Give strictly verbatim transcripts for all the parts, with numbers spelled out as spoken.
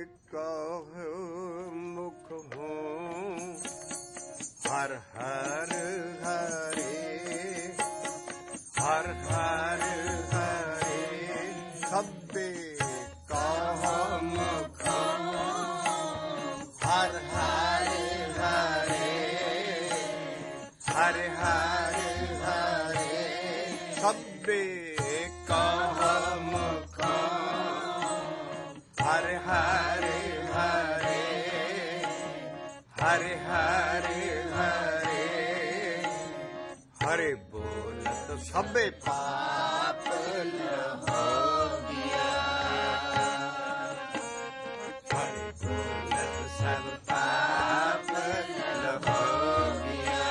कहो मुख हो हर हर हरे हर हर हरे सबे कहो मुख हर हर हरे हर हर हरे सबे कहो मुख हर हर हरे हरे हरे हरे हरे बोलत सबे पाप हो गया हरे बोलत सब पाप हो गया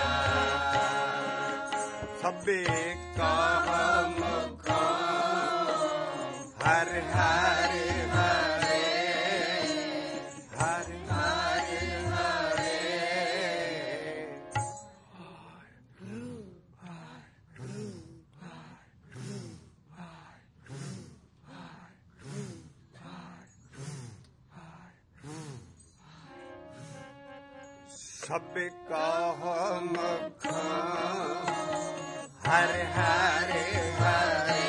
सबे कहो मुख हर हर हरे हर हर हरे सबे कहो मुख हर हर हरे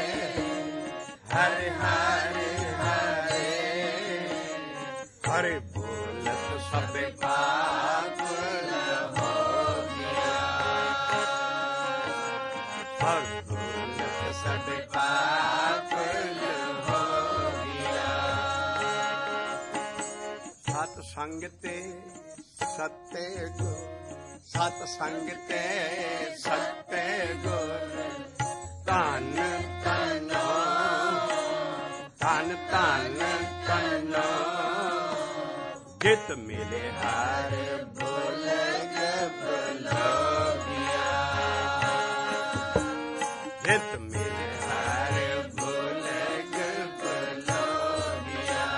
हर हर हरे हरे बोलत सबे पाप हो गया हर बोलत सबे पाप हो गया सत संग ते सत्ते गुर सत संग ते सत्ते गुर धन धन धन धन धन जित मिले हर बोलग बोलोगिया जित मिले हर बोलग बोलोगिया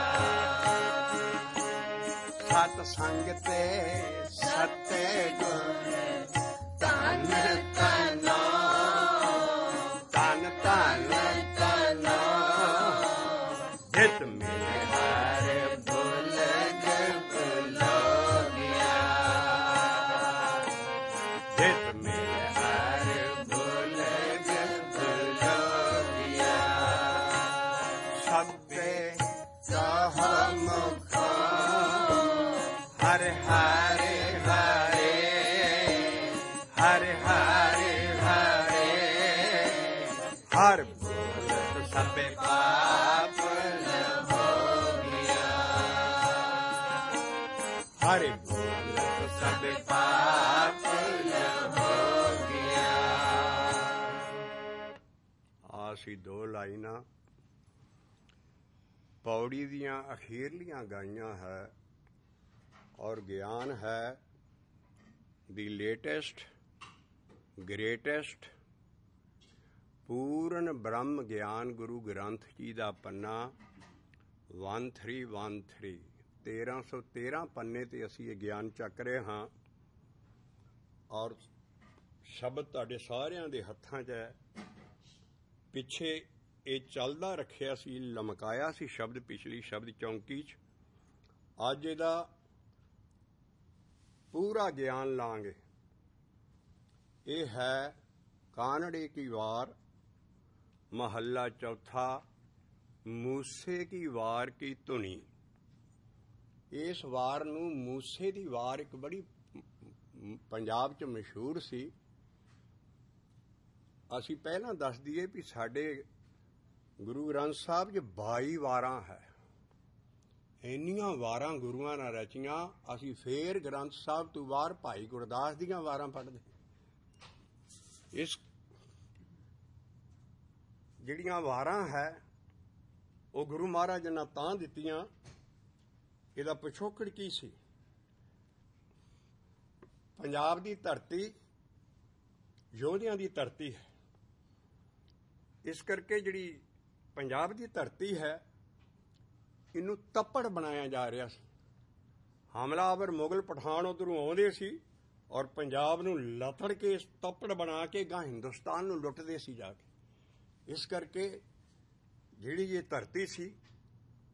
सत संग ते सत्ते गुर धन धन धन धन धन जित मिले हर बोलग बोलोगिया जित मिले हर बोलग बोलोगिया सबे कहो मुख हर हर हरे हर हर हरे हर बोलत सबे पाप हो गया हर बोलत सबे पाप हो गया आसी दो लाइना पौड़ी दियां अखीरलियां गाइयां है और ज्ञान है दी लेटेस्ट ग्रेटेस्ट पूर्ण ब्रह्म ज्ञान गुरु ग्रंथ जी का पन्ना वन थ्री वन थ्री तेरह सौ तेरह पन्ने ते असी ये ज्ञान चक रहे हाँ और शब्द तुहाडे सारियां दे हत्थां च है पिछे ये चलदा रखिया सी लमकाया सी शब्द पिछली शब्द चौंकी च अज इहदा पूरा ज्ञान लांगे ये है कानड़े की वार महल्ला चौथा मूसे की वार की धुनी इस वार नूं मूसे की वार एक बड़ी पंजाब च मशहूर सी असी पहला दस दईए भी साडे गुरु ग्रंथ साहब च बाई वारां है इन्नियां वारां गुरुआं ने रचियां असी फेर ग्रंथ साहब तो बाहर भाई गुरदास दीयां वारां पढ़दे इस जिहड़ियां वारां है वो गुरु महाराज ने तां दित्तियां इहदा पिछोकड़ की सी पंजाब दी धरती योधियां दी धरती है इस करके जिहड़ी पंजाब दी धरती है इनू तप्पड़ बनाया जा रहा सी हमलावर मुगल पठान उधरों आउंदे सी और पंजाब नूं लथड़ के तप्पड़ बना के गां हिंदुस्तान नूं लुटदे सी जाके इस करके जिहड़ी ये धरती सी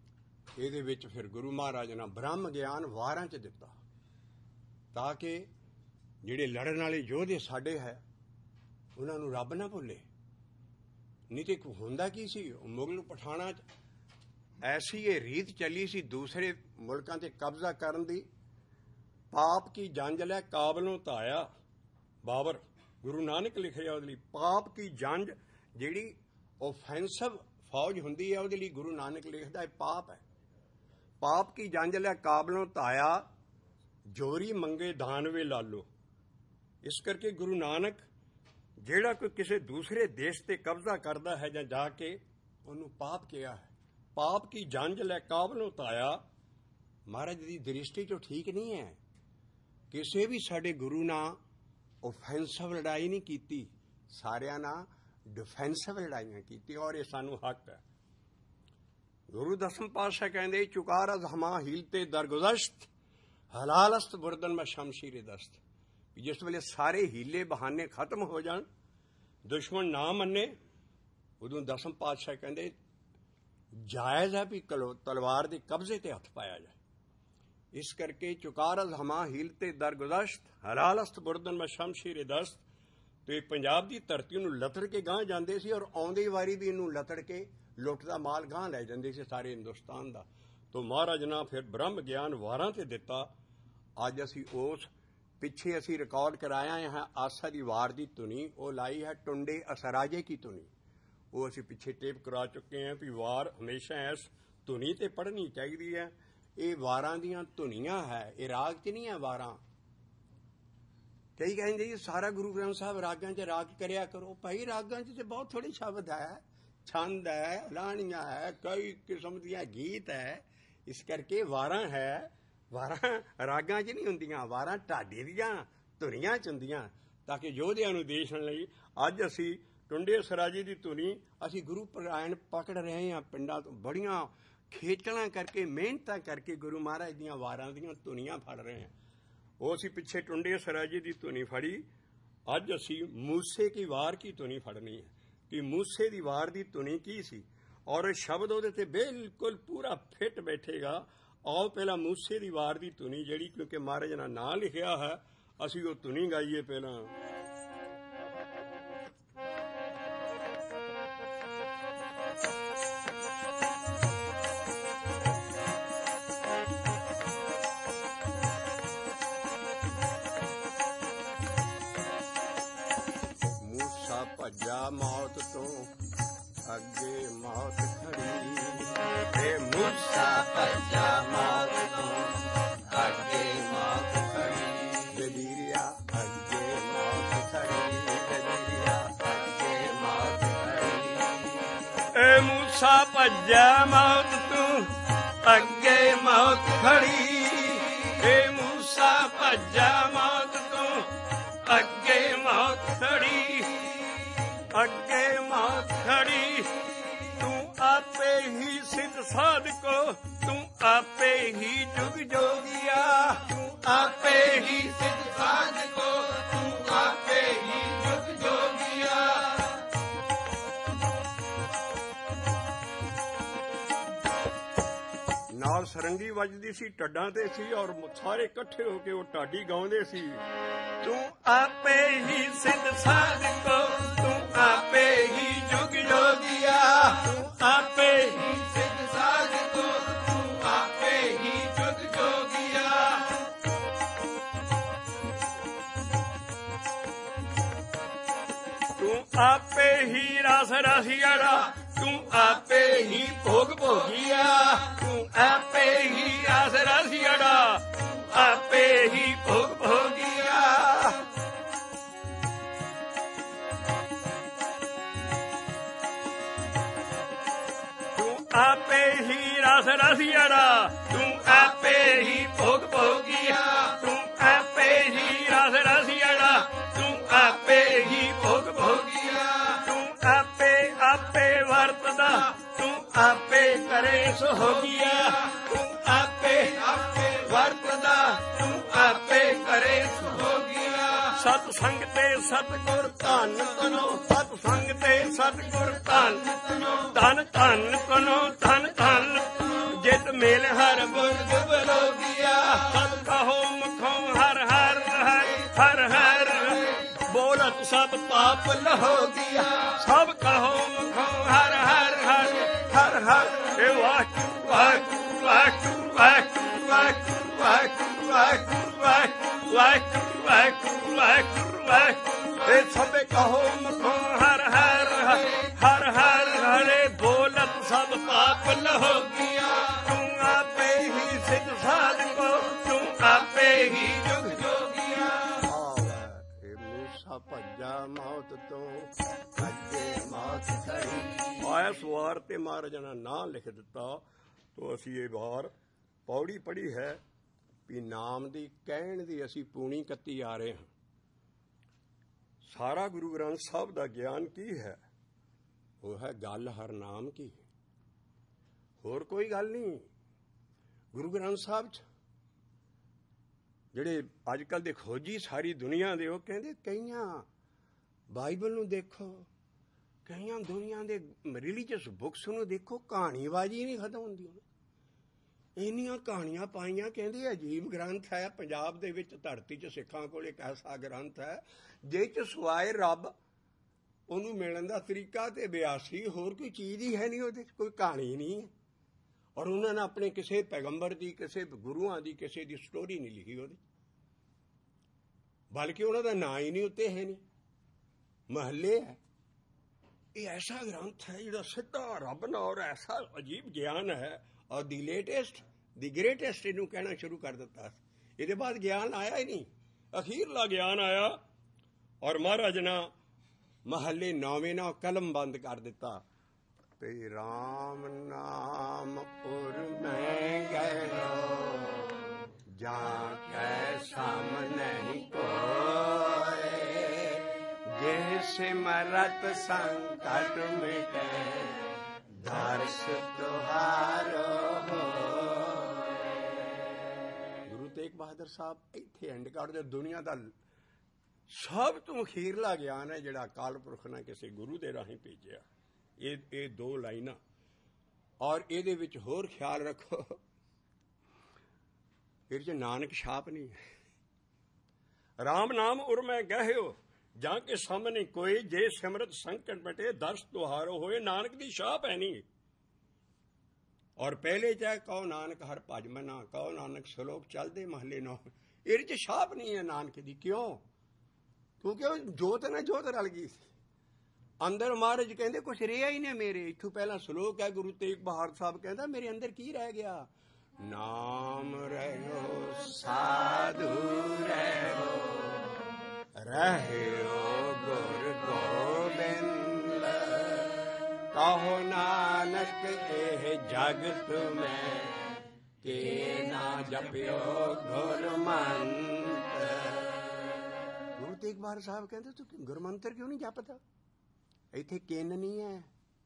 ਇਹਦੇ ਵਿੱਚ ਫਿਰ ਗੁਰੂ ਮਹਾਰਾਜ ਨੇ ਬ੍ਰਹਮ ਗਿਆਨ ਵਾਰਾਂ 'ਚ ਦਿੱਤਾ ਤਾਂ ਕਿ ਜਿਹੜੇ ਲੜਨ ਵਾਲੇ ਯੋਧੇ ਸਾਡੇ ਹੈ ਉਹਨਾਂ ਨੂੰ ਰੱਬ ਨਾ ਭੁੱਲੇ। ਨਹੀਂ ਤੇ ਹੁੰਦਾ ਕੀ ਸੀ, ਮੁਗਲ ਪਠਾਨਾਂ 'ਚ ਐਸੀ ਇਹ ਰੀਤ ਚੱਲੀ ਸੀ ਦੂਸਰੇ ਮੁਲਕਾਂ 'ਤੇ ਕਬਜ਼ਾ ਕਰਨ ਦੀ। ਪਾਪ ਕੀ ਜੰਜ ਲੈ ਕਾਬਲੋਂ ਧਾਇਆ, ਬਾਬਰ ਗੁਰੂ ਨਾਨਕ ਲਿਖਿਆ ਉਹਦੇ ਲਈ। ਪਾਪ ਕੀ ਜੰਜ ਜਿਹੜੀ ਓਫੈਂਸਿਵ ਫੌਜ ਹੁੰਦੀ ਹੈ ਉਹਦੇ ਲਈ ਗੁਰੂ ਨਾਨਕ ਲਿਖਦਾ ਹੈ ਪਾਪ ਹੈ। ਪਾਪ ਕੀ ਜੰਜ ਲੈ ਕਾਬਲੋਂ ਧਾਇਆ, ਜੋਰੀ ਮੰਗੇ ਦਾਨਵੇ ਲਾਲੋ। ਇਸ ਕਰਕੇ ਗੁਰੂ ਨਾਨਕ ਜਿਹੜਾ ਕੋਈ ਕਿਸੇ ਦੂਸਰੇ ਦੇਸ਼ ਤੇ ਕਬਜ਼ਾ ਕਰਦਾ ਹੈ ਜਾਂ ਜਾ ਕੇ ਉਹਨੂੰ ਪਾਪ ਕਿਹਾ ਹੈ। ਪਾਪ ਕੀ ਜੰਜ ਲੈ ਕਾਬਲੋਂ ਧਾਇਆ ਮਹਾਰਾਜ ਦੀ ਦ੍ਰਿਸ਼ਟੀ 'ਚੋਂ ਠੀਕ ਨਹੀਂ ਹੈ। ਕਿਸੇ ਵੀ ਸਾਡੇ ਗੁਰੂ ਨਾਲ ਓਫੈਂਸਿਵ ਲੜਾਈ ਨਹੀਂ ਕੀਤੀ, ਸਾਰਿਆਂ ਨਾਲ ਡਿਫੈਂਸਿਵ ਲੜਾਈਆਂ ਕੀਤੀ ਔਰ ਇਹ ਸਾਨੂੰ ਹੱਕ ਹੈ। ਗੁਰੂ ਦਸਮ ਪਾਤਸ਼ਾਹ ਕਹਿੰਦੇ ਚੁਕਾਰ ਅਜ਼ ਹਮਾ ਹੀਲਤੇ ਦਰਗੁਜ਼ਸ਼ਤ ਹਲਾਲਸਤ ਬੁਰਦਨ ਮੈਂ ਸ਼ਮਸ਼ੀਰੇ ਦਸਤ। ਜਿਸ ਵੇਲੇ ਸਾਰੇ ਹੀਲੇ ਬਹਾਨੇ ਖਤਮ ਹੋ ਜਾਣ, ਦੁਸ਼ਮਣ ਨਾ ਮੰਨੇ, ਉਦੋਂ ਦਸਮ ਪਾਤਸ਼ਾਹ ਕਹਿੰਦੇ ਜਾਇਜ਼ ਹੈ ਵੀ ਤਲਵਾਰ ਦੇ ਕਬਜ਼ੇ ਤੇ ਹੱਥ ਪਾਇਆ ਜਾਏ। ਇਸ ਕਰਕੇ ਚੁਕਾਰ ਅਜ਼ ਹਮਾ ਹੀਲਤੇ ਦਰਗੁਜ਼ਸ਼ਤ ਹਲਾਲਸਤ ਬੁਰਦਨ ਮੈਂ ਸ਼ਮਸ਼ੀਰੇ ਦਸਤ। ਤੇ ਪੰਜਾਬ ਦੀ ਧਰਤੀ ਨੂੰ ਲਤੜ ਕੇ ਗਾਂਹ ਜਾਂਦੇ ਸੀ ਔਰ ਆਉਂਦੀ ਵਾਰੀ ਵੀ ਇਹਨੂੰ ਲਤੜ ਕੇ ਲੁੱਟ ਦਾ ਮਾਲ ਗਾਂਹ ਲੈ ਜਾਂਦੇ ਸੀ ਸਾਰੇ ਹਿੰਦੁਸਤਾਨ ਦਾ। ਤੋਂ ਮਹਾਰਾਜ ਨੇ ਫਿਰ ਬ੍ਰਹਮ ਗਿਆਨ ਵਾਰਾਂ ਤੇ ਦਿੱਤਾ। ਅੱਜ ਅਸੀਂ ਉਸ ਪਿੱਛੇ ਅਸੀਂ ਰਿਕਾਰਡ ਕਰਾਇਆ ਹੈ ਆਸਾ ਦੀ ਵਾਰ ਦੀ ਧੁਨੀ, ਉਹ ਲਾਈ ਹੈ ਟੁੰਡੇ ਅਸਰਾਜੇ ਕੀ ਧੁਨੀ। ਉਹ ਅਸੀਂ ਪਿੱਛੇ ਟੇਪ ਕਰਾ ਚੁੱਕੇ ਹਾਂ ਵੀ ਵਾਰ ਹਮੇਸ਼ਾ ਇਸ ਧੁਨੀ ਤੇ ਪੜ੍ਹਨੀ ਚਾਹੀਦੀ ਹੈ। ਇਹ ਵਾਰਾਂ ਦੀਆਂ ਧੁਨੀਆਂ ਹੈ, ਇਹ ਰਾਗ 'ਚ ਨਹੀਂ ਹੈ ਵਾਰਾਂ। ਕਈ ਕਹਿੰਦੇ ਜੀ ਸਾਰਾ ਗੁਰੂ ਗ੍ਰੰਥ ਸਾਹਿਬ ਰਾਗਾਂ 'ਚ ਰਾਗ ਕਰਿਆ ਕਰੋ। ਭਾਈ ਰਾਗਾਂ 'ਚ ਤੇ ਬਹੁਤ ਥੋੜ੍ਹੇ ਸ਼ਬਦ ਹੈ, ਛੰਦ ਹੈ, ਲਾਣੀਆਂ ਹੈ, ਕਈ ਕਿਸਮ ਦੀਆਂ ਗੀਤ ਹੈ। ਇਸ ਕਰਕੇ ਵਾਰਾਂ ਹੈ, ਵਾਰਾਂ ਰਾਗਾਂ 'ਚ ਨਹੀਂ ਹੁੰਦੀਆਂ, ਵਾਰਾਂ ਢਾਡੀ ਦੀਆਂ ਧੁਨੀਆਂ 'ਚ ਹੁੰਦੀਆਂ ਤਾਂ ਕਿ ਯੋਧਿਆਂ ਨੂੰ ਦੇਣ ਲਈ। ਅੱਜ ਅਸੀਂ ਟੁੰਡੇ ਸਰਾਜੀ ਦੀ ਧੁਨੀ ਅਸੀਂ ਗੁਰੂ ਪਰਾਇਣ ਪਕੜ ਰਹੇ ਹਾਂ ਪਿੰਡਾਂ ਤੋਂ, ਬੜੀਆਂ ਖੇਚਲਾਂ ਕਰਕੇ ਮਿਹਨਤਾਂ ਕਰਕੇ ਗੁਰੂ ਮਹਾਰਾਜ ਦੀਆਂ ਵਾਰਾਂ ਦੀਆਂ ਧੁਨੀਆਂ ਫੜ ਰਹੇ ਹਾਂ। ਉਹ ਅਸੀਂ ਪਿੱਛੇ ਟੁੰਡੇ ਸਰਾਜੀ ਦੀ ਧੁਨੀ ਫੜੀ, ਅੱਜ ਅਸੀਂ ਮੂਸੇ ਕੀ ਵਾਰ ਕੀ ਧੁਨੀ ਫੜਨੀ ਹੈ ਕਿ ਮੂਸੇ ਦੀ ਵਾਰ ਦੀ ਧੁਨੀ ਕੀ ਸੀ ਔਰ ਸ਼ਬਦ ਉਹਦੇ ਤੇ ਬਿਲਕੁਲ ਪੂਰਾ ਫਿੱਟ ਬੈਠੇਗਾ। ਆਓ ਪਹਿਲਾਂ ਮੂਸੇ ਦੀ ਵਾਰ ਦੀ ਧੁਨੀ ਜਿਹੜੀ ਕਿਉਂਕਿ ਮਹਾਰਾਜ ਨੇ ਨਾਂ ਲਿਖਿਆ ਹੈ, ਅਸੀਂ ਉਹ ਧੁਨੀ ਗਾਈਏ ਪਹਿਲਾਂ। ਭੱਜਾ ਮੌਤ ਤੋਂ ਅੱਗੇ ਮੌਤ ਖੜੀ, ਏ ਮੂਸਾ ਭੱਜਾ ਮੌਤ ਤੋਂ ਅੱਗੇ ਮੌਤ ਖੜੀ, ਜਦੀਰਿਆ ਅੱਗੇ ਮੌਤ ਖੜੀ, ਜਦੀਰਿਆ ਅੱਗੇ ਮੌਤ ਖੜੀ। ਏ ਮੂਸਾ ਭੱਜਾ ਮੌਤ ਤੋਂ ਅੱਗੇ ਮੌਤ ਖੜੀ, ਏ ਮੂਸਾ ਭੱਜਾ ਮੌਤ ਤੋਂ ਅੱਗੇ ਮੌਤ ਖੜੀ, ਅੱਗੇ ਮੌਤ ਖੜੀ। ਤੂੰ ਆਪੇ ਹੀ ਸਿੱਧ ਸਾਧਕੋ, ਤੂੰ ਆਪੇ ਹੀ ਜੁਗ ਜੋਗੀਆ, ਤੂੰ ਆਪੇ ਹੀ ਸਿੱਧ ਸਾਧਕੋ, ਤੂੰ ਆਪੇ ਹੀ ਜੁਗ ਜੋਗੀਆ। ਨਾਲ ਸਰੰਗੀ ਵੱਜਦੀ ਸੀ, ਟੱਡਾਂ ਤੇ ਸੀ ਔਰ ਸਾਰੇ ਇਕੱਠੇ ਹੋ ਕੇ ਉਹ ਢਾਡੀ ਗਾਉਂਦੇ ਸੀ। ਤੂੰ ਆਪੇ ਹੀ ਸਿੱਧ ਸਾਧਕੋ, ਤੂੰ ਆਪੇ ਹੀ ਜੁਗ ਜੋਗੀਆ, ਤੂੰ ਆਪੇ ਹੀ ਸਿੱਧ ਸਾਧਕੋ, ਤੂੰ ਆਪੇ ਹੀ ਜੁਗ ਜੋਗੀਆ। ਤੂੰ ਆਪੇ ਹੀ ਰਸ ਰਸੀੜਾ, ਤੂੰ ਆਪੇ ਹੀ ਭੋਗ ਭੋਗੀਆ, ਤੂੰ ਆਪੇ ਹੀ ਰਸ ਰਸੀੜਾ, ਤੂੰ ਆਪੇ ਹੀ ਭੋਗ ਭੋਗੀਆ। ਆਪੇ ਹੀ ਰਸ ਰਸੀੜਾ, ਤੂੰ ਆਪੇ ਹੀ ਭੋਗ ਭੋਗੀਆ, ਤੂੰ ਆਪੇ ਹੀ ਰਸ ਰਸੀੜਾ, ਤੂੰ ਆਪੇ ਹੀ ਭੋਗ ਭੋਗੀਆ। ਤੂੰ ਆਪੇ ਆਪੇ ਵਰਤਦਾ, ਤੂੰ ਆਪੇ ਕਰੇ ਸੁਹੋਗੀਆ, ਤੂੰ ਆਪੇ ਆਪੇ ਵਰਤਦਾ, ਤੂੰ ਆਪੇ ਕਰੇ ਸੁਹੋਗੀਆ। ਸਤ ਸੰਗ ਤੇ ਸਤਿਗੁਰ ਧੰਨ ਤਨੋ, ਸਤ ਸੰਗ ਤੇ ਸਤਿਗੁਰ ਧੰਨ ਤਨੋ, ਧੰਨ ਧੰਨ ਤਨੋ, ਧੰਨ ਧੰਨ ਜਿਤ ਮਿਲ ਹਰ ਬੁਰਜ ਬਲੋਗਿਆ। ਸਭ ਕਹੋ ਮੁਖੋਂ ਹਰ ਹਰ ਹਰ ਹਰ ਬੋਲਤ ਸਭ ਪਾਪ ਲਹੋਗਿਆ। ਸਭ ਕਹੋ ਮੁਖੋਂ ਹਰ ਹਰ ਹਰ ਹਰ ਹਰ ਏ ਵਾਹਿਗੁਰੂ ਵਾਹਿਗੁਰੂ ਵਾਹਿਗੁਰੂ ਵਾਹਿਗੁਰੂ ਵਾਹਿਗੁਰੂ ਵਾਹਿਗੁਰੂ ਵਾਹਿਗੁਰੂ ਵਾਹਿਗੁਰੂ ਵਾਹਿਗੁਰੂ ਵਾਹਿਗੁਰੂ ਵਾਹਿਗੁਰੂ ਵਾਹਿਗੁਰੂ ਏ ਸਭੇ ਕਹੋ ਮੁਖੋਂ ਹਰ ਹਰ ਹਰ ਹਰ ਹਰੇ ਬੋਲਤ ਸਭ ਪਾਪ ਲਹੋਗਿਆ। ਤੂੰ ਆਪੇ ਹੀ ਸਿੱਧ ਸਾਧਕੋ ਤੂੰ ਆਪੇ ਹੀ ਜੁਗ ਜੋਗਿਆ। ਆਵੇ ਇਹ ਮੂਸਾ ਭੱਜਾ ਮੌਤ ਤੋਂ ਅੱਗੇ ਮੌਤ ਸਹੀ। ਆਇਆ ਸਵਾਰ ਤੇ ਮਹਾਰਾਜ ਨੇ ਨਾਂ ਲਿਖ ਦਿੱਤਾ। ਤੋ ਅਸੀਂ ਇਹ ਵਾਰ ਪੌੜੀ ਪੜ੍ਹੀ ਹੈ ਵੀ ਨਾਮ ਦੀ ਕਹਿਣ ਦੀ ਅਸੀਂ ਪੂਣੀ ਕੱਤੀ ਆ ਰਹੇ ਹਾਂ। ਸਾਰਾ ਗੁਰੂ ਗ੍ਰੰਥ ਸਾਹਿਬ ਦਾ ਗਿਆਨ ਕੀ ਹੈ? ਉਹ ਹੈ ਗੱਲ ਹਰ ਨਾਮ ਕੀ, ਹੋਰ ਕੋਈ ਗੱਲ ਨਹੀਂ। ਗੁਰੂ ਗ੍ਰੰਥ ਸਾਹਿਬ 'ਚ ਜਿਹੜੇ ਅੱਜ ਕੱਲ੍ਹ ਦੇ ਖੋਜੀ ਸਾਰੀ ਦੁਨੀਆ ਦੇ, ਉਹ ਕਹਿੰਦੇ ਕਈਆਂ ਬਾਈਬਲ ਨੂੰ ਦੇਖੋ, ਕਈਆਂ ਦੁਨੀਆ ਦੇ ਰਿਲੀਜੀਅਸ ਬੁੱਕਸ ਨੂੰ ਦੇਖੋ, ਕਹਾਣੀਬਾਜ਼ੀ ਨਹੀਂ ਖਤਮ ਹੁੰਦੀ। ਇੰਨੀਆਂ ਕਹਾਣੀਆਂ ਪਾਈਆਂ, ਕਹਿੰਦੇ ਅਜੀਬ ਗ੍ਰੰਥ ਹੈ। ਪੰਜਾਬ ਦੇ ਵਿੱਚ ਧਰਤੀ 'ਚ ਸਿੱਖਾਂ ਕੋਲ ਇੱਕ ਐਸਾ ਗ੍ਰੰਥ ਹੈ ਜਿਹ 'ਚ ਸਿਵਾਏ ਰੱਬ ਉਹਨੂੰ ਮਿਲਣ ਦਾ ਤਰੀਕਾ ਤੇ ਬਿਆਸੀ ਹੋਰ ਕੋਈ ਚੀਜ਼ ਹੀ ਹੈ ਨਹੀਂ, ਉਹਦੇ 'ਚ ਕੋਈ ਕਹਾਣੀ ਨਹੀਂ ਹੈ। ਔਰ ਉਹਨਾਂ ਨੇ ਆਪਣੇ ਕਿਸੇ ਪੈਗੰਬਰ ਦੀ, ਕਿਸੇ ਗੁਰੂਆਂ ਦੀ, ਕਿਸੇ ਦੀ ਸਟੋਰੀ ਨਹੀਂ ਲਿਖੀ ਉਹਦੇ, ਬਲਕਿ ਉਹਨਾਂ ਦਾ ਨਾਂ ਹੀ ਨਹੀਂ ਉੱਤੇ ਹੈ, ਨਹੀਂ ਮਹੱਲੇ ਹੈ। ਇਹ ਐਸਾ ਗ੍ਰੰਥ ਹੈ ਜਿਹੜਾ ਸਿੱਧਾ ਰੱਬ ਨਾਲ, ਔਰ ਐਸਾ ਅਜੀਬ ਗਿਆਨ ਹੈ। ਔਰ ਦੀ ਲੇਟੈਸਟ ਦੀ ਗ੍ਰੇਟੈਸਟ ਇਹਨੂੰ ਕਹਿਣਾ ਸ਼ੁਰੂ ਕਰ ਦਿੱਤਾ। ਇਹਦੇ ਬਾਅਦ ਗਿਆਨ ਆਇਆ ਹੀ ਨਹੀਂ, ਅਖੀਰਲਾ ਗਿਆਨ ਆਇਆ। ਔਰ ਮਹਾਰਾਜ ਨੇ ਮਹੱਲੇ ਨੌਵੇਂ ਨਾਲ ਕਲਮ ਬੰਦ ਕਰ ਦਿੱਤਾ। ਤੇ ਰਾਮ ਨਾਮ ਉਰ ਮੈਂ ਗਇਓ ਜਾਂ ਕੈ ਸਾਮਨੇ ਕੋਏ। ਜੇ ਸਿਮਰਤ ਸੰਕਟ ਮਿਟੈ ਦਰਸ ਤੁਹਾਰੋ ਹੋਏ। ਗੁਰੂ ਤੇਗ ਬਹਾਦਰ ਸਾਹਿਬ ਇੱਥੇ ਐਂਡ ਕਰਦੇ। ਦੁਨੀਆ ਦਾ ਸਭ ਤੋਂ ਅਖੀਰਲਾ ਗਿਆਨ ਹੈ ਜਿਹੜਾ ਅਕਾਲ ਪੁਰਖ ਨੇ ਕਿਸੇ ਗੁਰੂ ਦੇ ਰਾਹੀਂ ਭੇਜਿਆ। ਇਹ ਇਹ ਦੋ ਲਾਈਨਾਂ। ਔਰ ਇਹਦੇ ਵਿੱਚ ਹੋਰ ਖਿਆਲ ਰੱਖੋ, ਇਹਦੇ 'ਚ ਨਾਨਕ ਛਾਪ ਨਹੀਂ ਹੈ। ਰਾਮ ਨਾਮ ਉਰ ਮੈਂ ਗਹਿਓ ਜਾਂ ਕੇ ਸਾਹਮਣੇ ਕੋਈ, ਜੇ ਸਿਮਰਤ ਸੰਕਟ ਮਟੇ ਦਰਸ ਤੁਹਾਰੋ ਹੋਏ। ਨਾਨਕ ਦੀ ਛਾਪ ਹੈ ਨਹੀਂ। ਔਰ ਪਹਿਲੇ ਚਾਹੇ ਕਹੋ ਨਾਨਕ ਹਰ ਭਜ ਮਨਾ, ਕਹੋ ਨਾਨਕ ਸ਼ਲੋਕ ਚੱਲਦੇ ਮਹੱਲੇ ਨੌ, ਇਹਦੇ 'ਚ ਛਾਪ ਨਹੀਂ ਹੈ ਨਾਨਕ ਦੀ। ਕਿਉਂ? ਕਿਉਂਕਿ ਉਹ ਜੋਤ ਨਾਲ ਜੋਤ ਰਲ ਗਈ ਸੀ ਅੰਦਰ। ਮਹਾਰਾਜ ਕਹਿੰਦੇ ਕੁਛ ਰਿਹਾ ਹੀ ਨਹੀਂ ਮੇਰੇ। ਇੱਥੋਂ ਪਹਿਲਾਂ ਸ਼ਲੋਕ ਹੈ, ਗੁਰੂ ਤੇਗ ਬਹਾਦਰ ਸਾਹਿਬ ਕਹਿੰਦਾ ਮੇਰੇ ਅੰਦਰ ਕੀ ਰਹਿ ਗਿਆ? ਨਾਮ ਰਹਿਓ ਸਾਧੂ ਰਹਿਓ, ਰਹਿਓ ਗੁਰ ਗੋਬਿੰਦ। ਕਹੋ ਨਾਨਕ ਇਹ ਜਗਤ ਮੈਂ ਕੇ ਨਾ ਜਪਿਓ ਗੁਰਮੰਤਰ। ਗੁਰੂ ਤੇਗ ਬਹਾਦਰ ਸਾਹਿਬ ਕਹਿੰਦੇ ਤੂੰ ਗੁਰਮੰਤਰ ਕਿਉਂ ਨਹੀਂ ਜਪਦਾ? ਇੱਥੇ ਕਿੰਨ ਨਹੀਂ ਹੈ।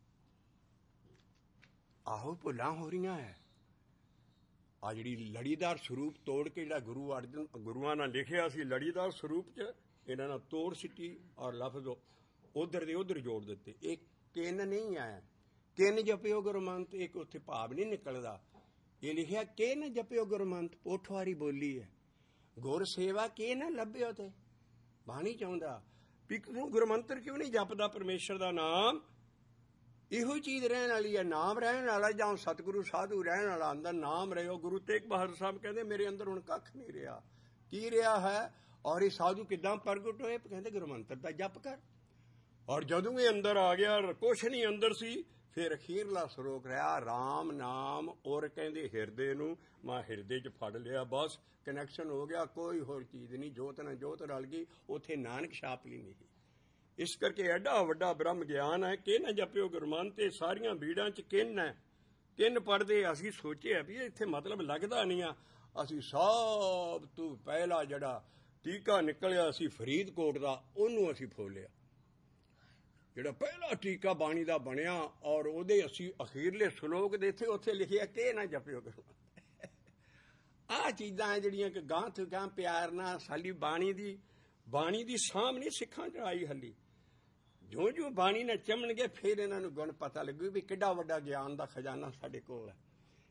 ਆਹੋ ਭੁੱਲਾਂ ਹੋ ਰਹੀਆਂ ਹੈ। ਆ ਜਿਹੜੀ ਲੜੀਦਾਰ ਸਰੂਪ ਤੋੜ ਕੇ ਜਿਹੜਾ ਗੁਰੂ ਅਰਜਨ ਗੁਰੂਆਂ ਨੇ ਲਿਖਿਆ ਸੀ ਲੜੀਦਾਰ ਸਰੂਪ 'ਚ, ਇਹਨਾਂ ਨਾਲ ਤੋੜ ਸਿੱਟੀ ਔਰ ਲਫ਼ਜ਼ ਉਧਰ ਦੇ ਉਧਰ ਜੋੜ ਦਿੱਤੇ। ਇਹ ਕਿੰਨ ਨਹੀਂ ਹੈ। ਕਿੰਨ ਜਪਿਓ ਗੁਰਮੰਤ, ਇੱਕ ਉੱਥੇ ਭਾਵ ਨਹੀਂ ਨਿਕਲਦਾ। ਇਹ ਲਿਖਿਆ ਕਿੰਨ ਜਪਿਓ ਗੁਰਮੰਤ, ਪੋਠਵਾਰੀ ਬੋਲੀ ਹੈ। ਗੁਰ ਸੇਵਾ ਕਿੰਨ ਲੱਭਿਓ ਤੇ ਬਾਣੀ ਚਾਹੁੰਦਾ ਵੀ ਤੂੰ ਗੁਰਮੰਤਰ ਕਿਉਂ ਨਹੀਂ ਜਪਦਾ ਪਰਮੇਸ਼ਰ ਦਾ ਨਾਮ? ਇਹੋ ਚੀਜ਼ ਰਹਿਣ ਵਾਲੀ ਹੈ। ਨਾਮ ਰਹਿਣ ਵਾਲਾ ਜਾਂ ਸਤਿਗੁਰੂ ਸਾਧੂ ਰਹਿਣ ਵਾਲਾ ਅੰਦਰ ਨਾਮ ਰਹਿਓ। ਗੁਰੂ ਤੇਗ ਬਹਾਦਰ ਸਾਹਿਬ ਕਹਿੰਦੇ ਮੇਰੇ ਅੰਦਰ ਹੁਣ ਕੱਖ ਨਹੀਂ ਰਿਹਾ। ਕੀ ਰਿਹਾ ਹੈ? ਔਰ ਇਹ ਸਾਧੂ ਕਿੱਦਾਂ ਪ੍ਰਗਟ ਹੋਏ? ਕਹਿੰਦੇ ਗੁਰਮੰਤਰ ਦਾ ਜਪ ਕਰ। ਔਰ ਜਦੋਂ ਇਹ ਅੰਦਰ ਆ ਗਿਆ, ਕੁਛ ਨਹੀਂ ਅੰਦਰ ਸੀ। ਫਿਰ ਅਖੀਰਲਾ ਸ਼ਲੋਕ ਰਿਹਾ ਰਾਮ ਨਾਮ ਔਰ ਕਹਿੰਦੇ ਹਿਰਦੇ ਨੂੰ ਮੈਂ ਹਿਰਦੇ 'ਚ ਫੜ ਲਿਆ। ਬਸ ਕਨੈਕਸ਼ਨ ਹੋ ਗਿਆ, ਕੋਈ ਹੋਰ ਚੀਜ਼ ਨਹੀਂ। ਜੋਤ ਨਾਲ ਜੋਤ ਰਲ ਗਈ। ਉੱਥੇ ਨਾਨਕ ਛਾਪ ਲਈ ਨਹੀਂ। ਇਸ ਕਰਕੇ ਐਡਾ ਵੱਡਾ ਬ੍ਰਹਮ ਗਿਆਨ ਹੈ। ਕਿੰਨ ਜਪਿਓ ਗੁਰਮੰਤ, ਤੇ ਸਾਰੀਆਂ ਬੀੜਾਂ 'ਚ ਕਿੰਨ ਹੈ। ਕਿੰਨ ਪੜ੍ਹਦੇ ਅਸੀਂ ਸੋਚਿਆ ਵੀ ਇੱਥੇ ਮਤਲਬ ਲੱਗਦਾ ਨਹੀਂ ਆ। ਅਸੀਂ ਸਭ ਤੋਂ ਪਹਿਲਾ ਜਿਹੜਾ ਟੀਕਾ ਨਿਕਲਿਆ ਸੀ ਫਰੀਦਕੋਟ ਦਾ, ਉਹਨੂੰ ਅਸੀਂ ਫੋਲਿਆ। ਜਿਹੜਾ ਪਹਿਲਾ ਟੀਕਾ ਬਾਣੀ ਦਾ ਬਣਿਆ ਔਰ ਉਹਦੇ ਅਸੀਂ ਅਖੀਰਲੇ ਸ਼ਲੋਕ ਦੇਖੇ, ਉੱਥੇ ਲਿਖਿਆ ਕਿ ਨਾ ਜਪਿਓ ਗੁਰਮੰਤ। ਆਹ ਚੀਜ਼ਾਂ ਜਿਹੜੀਆਂ ਕਿ ਗਾਂਹ ਤੋਂ ਗਾਂਹ ਪਿਆਰ ਨਾਲ ਸਾਡੀ ਬਾਣੀ ਦੀ ਬਾਣੀ ਦੀ ਸਾਂਭ ਨਹੀਂ ਸਿੱਖਾਂ 'ਚ ਆਈ ਹਲੀ। ਜੋ ਜੋ ਬਾਣੀ ਨਾਲ ਚਮਣਗੇ ਫਿਰ ਇਹਨਾਂ ਨੂੰ ਗੁਣ ਪਤਾ ਲੱਗੂ ਵੀ ਕਿੱਡਾ ਵੱਡਾ ਗਿਆਨ ਦਾ ਖਜ਼ਾਨਾ ਸਾਡੇ ਕੋਲ ਹੈ।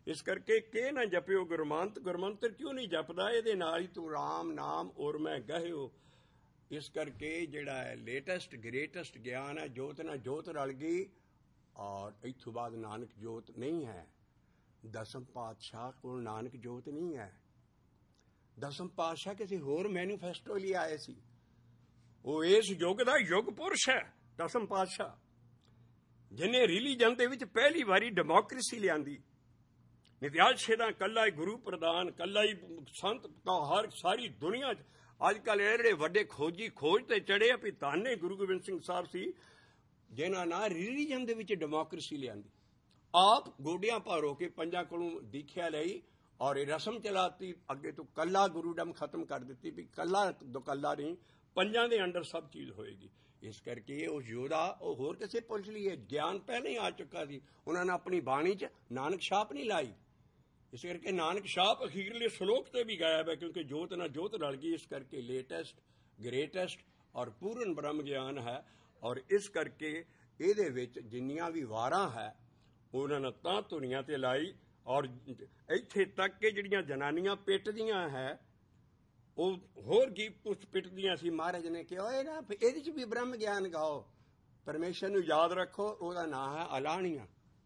ਇਸ ਕਰਕੇ ਕਿ ਨਾ ਜਪਿਓ ਗੁਰਮੰਤ, ਗੁਰਮੰਤਰ ਕਿਉਂ ਨਹੀਂ ਜਪਦਾ? ਇਹਦੇ ਨਾਲ ਹੀ ਤੂੰ ਰਾਮ ਨਾਮ ਔਰ ਮੈਂ ਗਹਿਓ। ਇਸ ਕਰਕੇ ਜਿਹੜਾ ਹੈ ਲੇਟੈਸਟ ਗ੍ਰੇਟੈਸਟ ਗਿਆਨ ਹੈ, ਜੋਤ ਨਾਲ ਜੋਤ ਰਲ ਗਈ। ਔਰ ਇੱਥੋਂ ਬਾਅਦ ਨਾਨਕ ਜੋਤ ਨਹੀਂ ਹੈ। ਦਸਮ ਪਾਤਸ਼ਾਹ ਕੋਲ ਨਾਨਕ ਜੋਤ ਨਹੀਂ ਹੈ। ਦਸਮ ਪਾਤਸ਼ਾਹ ਕਿਸੇ ਹੋਰ ਮੈਨੀਫੈਸਟੋ ਲਈ ਆਏ ਸੀ। ਉਹ ਇਸ ਯੁੱਗ ਦਾ ਯੁੱਗ ਪੁਰਸ਼ ਹੈ ਦਸਮ ਪਾਤਸ਼ਾਹ, ਜਿਹਨੇ ਰਿਲੀਜਨ ਦੇ ਵਿੱਚ ਪਹਿਲੀ ਵਾਰੀ ਡੈਮੋਕ੍ਰੇਸੀ ਲਿਆਂਦੀ। ਨਿਤਿਆਸ਼ੇ ਦਾ ਕੱਲਾ ਹੀ ਗੁਰੂ ਪ੍ਰਧਾਨ, ਕੱਲਾ ਹੀ ਸੰਤ, ਹਰ ਸਾਰੀ ਦੁਨੀਆ 'ਚ ਅੱਜ ਕੱਲ੍ਹ ਇਹ ਜਿਹੜੇ ਵੱਡੇ ਖੋਜੀ ਖੋਜ ਤੇ ਚੜੇ ਆ ਵੀ ਧੰਨ ਗੁਰੂ ਗੋਬਿੰਦ ਸਿੰਘ ਸਾਹਿਬ ਸੀ, ਜਿਨ੍ਹਾਂ ਨਾਲ ਰਿਲੀਜਨ ਦੇ ਵਿੱਚ ਡੈਮੋਕ੍ਰੇਸੀ ਲਿਆਂਦੀ। ਆਪ ਗੋਡਿਆਂ ਭਾਰ ਹੋ ਕੇ ਪੰਜਾਂ ਕੋਲੋਂ ਦੀਖਿਆ ਲਈ ਔਰ ਇਹ ਰਸਮ ਚਲਾਤੀ। ਅੱਗੇ ਤੋਂ ਕੱਲਾ ਗੁਰੂਡਮ ਖਤਮ ਕਰ ਦਿੱਤੀ ਵੀ ਕੱਲਾ ਦੁਕੱਲਾ ਨਹੀਂ, ਪੰਜਾਂ ਦੇ ਅੰਡਰ ਸਭ ਚੀਜ਼ ਹੋਏਗੀ। ਇਸ ਕਰਕੇ ਉਹ ਯੋਧਾ ਉਹ ਹੋਰ ਕਿਸੇ ਪੁਲਿਸ ਲਈ ਹੈ। ਗਿਆਨ ਪਹਿਲਾਂ ਹੀ ਆ ਚੁੱਕਾ ਸੀ। ਉਹਨਾਂ ਨੇ ਆਪਣੀ ਬਾਣੀ 'ਚ ਨਾਨਕ ਛਾਪ ਨਹੀਂ ਲਾਈ। ਇਸ ਕਰਕੇ ਨਾਨਕ ਛਾਪ ਅਖੀਰਲੇ ਸ਼ਲੋਕ ਤੇ ਵੀ ਗਾਇਆ ਹੈ, ਕਿਉਂਕਿ ਜੋਤ ਨਾਲ ਜੋਤ ਰਲ ਗਈ। ਇਸ ਕਰਕੇ ਲੇਟੈਸਟ ਗ੍ਰੇਟੈਸਟ ਔਰ ਪੂਰਨ ਬ੍ਰਹਮ ਗਿਆਨ ਹੈ। ਔਰ ਇਸ ਕਰਕੇ ਇਹਦੇ ਵਿੱਚ ਜਿੰਨੀਆਂ ਵੀ ਵਾਰਾਂ ਹੈ ਉਹਨਾਂ ਨੇ ਤਾਂ ਧੁਨੀਆਂ ਤੇ ਲਾਈ। ਔਰ ਇੱਥੇ ਤੱਕ ਕਿ ਜਿਹੜੀਆਂ ਜਨਾਨੀਆਂ ਪਿੱਟਦੀਆਂ ਹੈ ਉਹ ਹੋਰ ਕੀ ਪੁੱਛ ਪਿੱਟਦੀਆਂ ਸੀ। ਮਹਾਰਾਜ ਨੇ ਕਿਹਾ ਇਹ ਨਾ ਇਹਦੇ 'ਚ ਵੀ ਬ੍ਰਹਮ ਗਿਆਨ ਗਾਓ, ਪਰਮੇਸ਼ਰ ਨੂੰ ਯਾਦ ਰੱਖੋ। ਉਹਦਾ ਨਾਂ ਹੈ ਅਲਾਹਣੀਆਂ।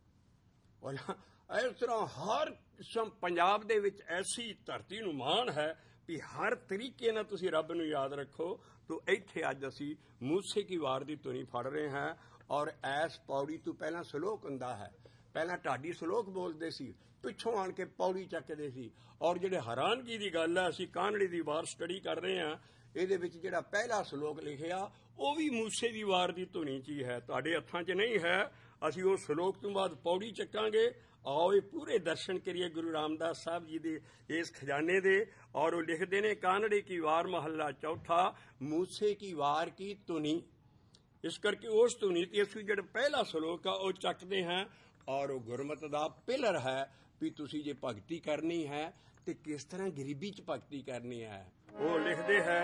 ਇਸ ਤਰ੍ਹਾਂ ਹਰ ਕਿਸਮ ਪੰਜਾਬ ਦੇ ਵਿੱਚ ਐਸੀ ਧਰਤੀ ਨੂੰ ਮਾਣ ਹੈ ਵੀ ਹਰ ਤਰੀਕੇ ਨਾਲ ਤੁਸੀਂ ਰੱਬ ਨੂੰ ਯਾਦ ਰੱਖੋ। ਤੋ ਇੱਥੇ ਅੱਜ ਅਸੀਂ ਮੂਸੇ ਕੀ ਵਾਰ ਦੀ ਧੁਨੀ ਫੜ ਰਹੇ ਹਾਂ। ਔਰ ਐਸ ਪੌੜੀ ਤੋਂ ਪਹਿਲਾਂ ਸਲੋਕ ਹੁੰਦਾ ਹੈ। ਪਹਿਲਾਂ ਢਾਡੀ ਸਲੋਕ ਬੋਲਦੇ ਸੀ, ਪਿੱਛੋਂ ਆਣ ਕੇ ਪੌੜੀ ਚੱਕਦੇ ਸੀ। ਔਰ ਜਿਹੜੇ ਹੈਰਾਨਗੀ ਦੀ ਗੱਲ ਹੈ, ਅਸੀਂ ਕਾਨੜੀ ਦੀ ਵਾਰ ਸਟੱਡੀ ਕਰ ਰਹੇ ਹਾਂ, ਇਹਦੇ ਵਿੱਚ ਜਿਹੜਾ ਪਹਿਲਾ ਸਲੋਕ ਲਿਖਿਆ ਉਹ ਵੀ ਮੂਸੇ ਦੀ ਵਾਰ ਦੀ ਧੁਨੀ 'ਚ ਹੀ ਹੈ, ਤੁਹਾਡੇ ਹੱਥਾਂ 'ਚ ਨਹੀਂ ਹੈ। ਅਸੀਂ ਉਹ ਸਲੋਕ ਤੋਂ ਬਾਅਦ ਪੌੜੀ ਚੱਕਾਂਗੇ। ਆਓ ਇਹ ਪੂਰੇ ਦਰਸ਼ਨ ਕਰੀਏ ਗੁਰੂ ਰਾਮਦਾਸ ਸਾਹਿਬ ਜੀ ਦੇ ਇਸ ਖਜ਼ਾਨੇ ਦੇ। ਔਰ ਉਹ ਲਿਖਦੇ ਨੇ ਕਾਨੜੇ ਕੀ ਵਾਰ ਮਹੱਲਾ ਚੌਥਾ, ਮੂਸੇ ਕੀ ਵਾਰ ਕੀ ਧੁਨੀ। ਇਸ ਕਰਕੇ ਉਸ ਧੁਨੀ ਤੇ ਅਸੀਂ ਜਿਹੜਾ ਪਹਿਲਾ ਸਲੋਕ ਆ ਉਹ ਚੱਕਦੇ ਹਾਂ। ਔਰ ਉਹ ਗੁਰਮਤਿ ਦਾ ਪਿਲਰ ਹੈ ਵੀ ਤੁਸੀਂ ਜੇ ਭਗਤੀ ਕਰਨੀ ਹੈ ਤੇ ਕਿਸ ਤਰ੍ਹਾਂ ਗਰੀਬੀ ਚ ਭਗਤੀ ਕਰਨੀ ਹੈ। ਉਹ ਲਿਖਦੇ ਹੈ,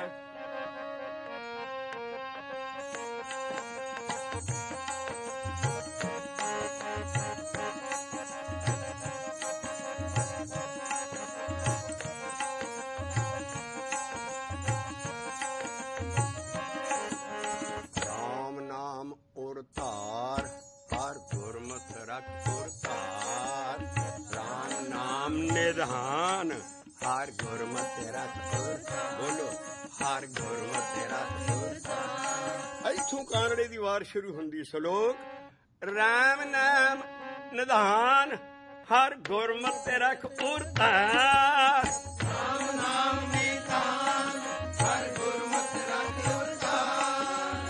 ਰਾਮ ਨਾਮ ਔਰ ਧਾਰ ਹਰ ਗੁਰਮਤਿ ਰਖ ਔਰ ਧਾਰ। ਰਾਮ ਨਾਮ ਨਿਧਾਨ ਹਰ ਗੁਰਮਤਿ ਰਖ ਔਰ ਧਾਰ। ਬੋਲੋ ਹਰ ਗੁਰਮਤਿ ਰਖ ਔਰ ਧਾਰ। ਇੱਥੋਂ ਕਾਨੜੇ ਦੀ ਵਾਰ ਸ਼ੁਰੂ ਹੁੰਦੀ। ਸਲੋਕ ਰਾਮ ਨਾਮ ਨਿਧਾਨ ਹਰ ਗੁਰਮਤਿ ਰਖ ਔਰ ਧਾਰ। ਰਾਮ ਨਾਮ ਨਿਧਾਨ ਹਰ ਗੁਰਮਤਿ ਰਖ ਔਰ ਧਾਰ।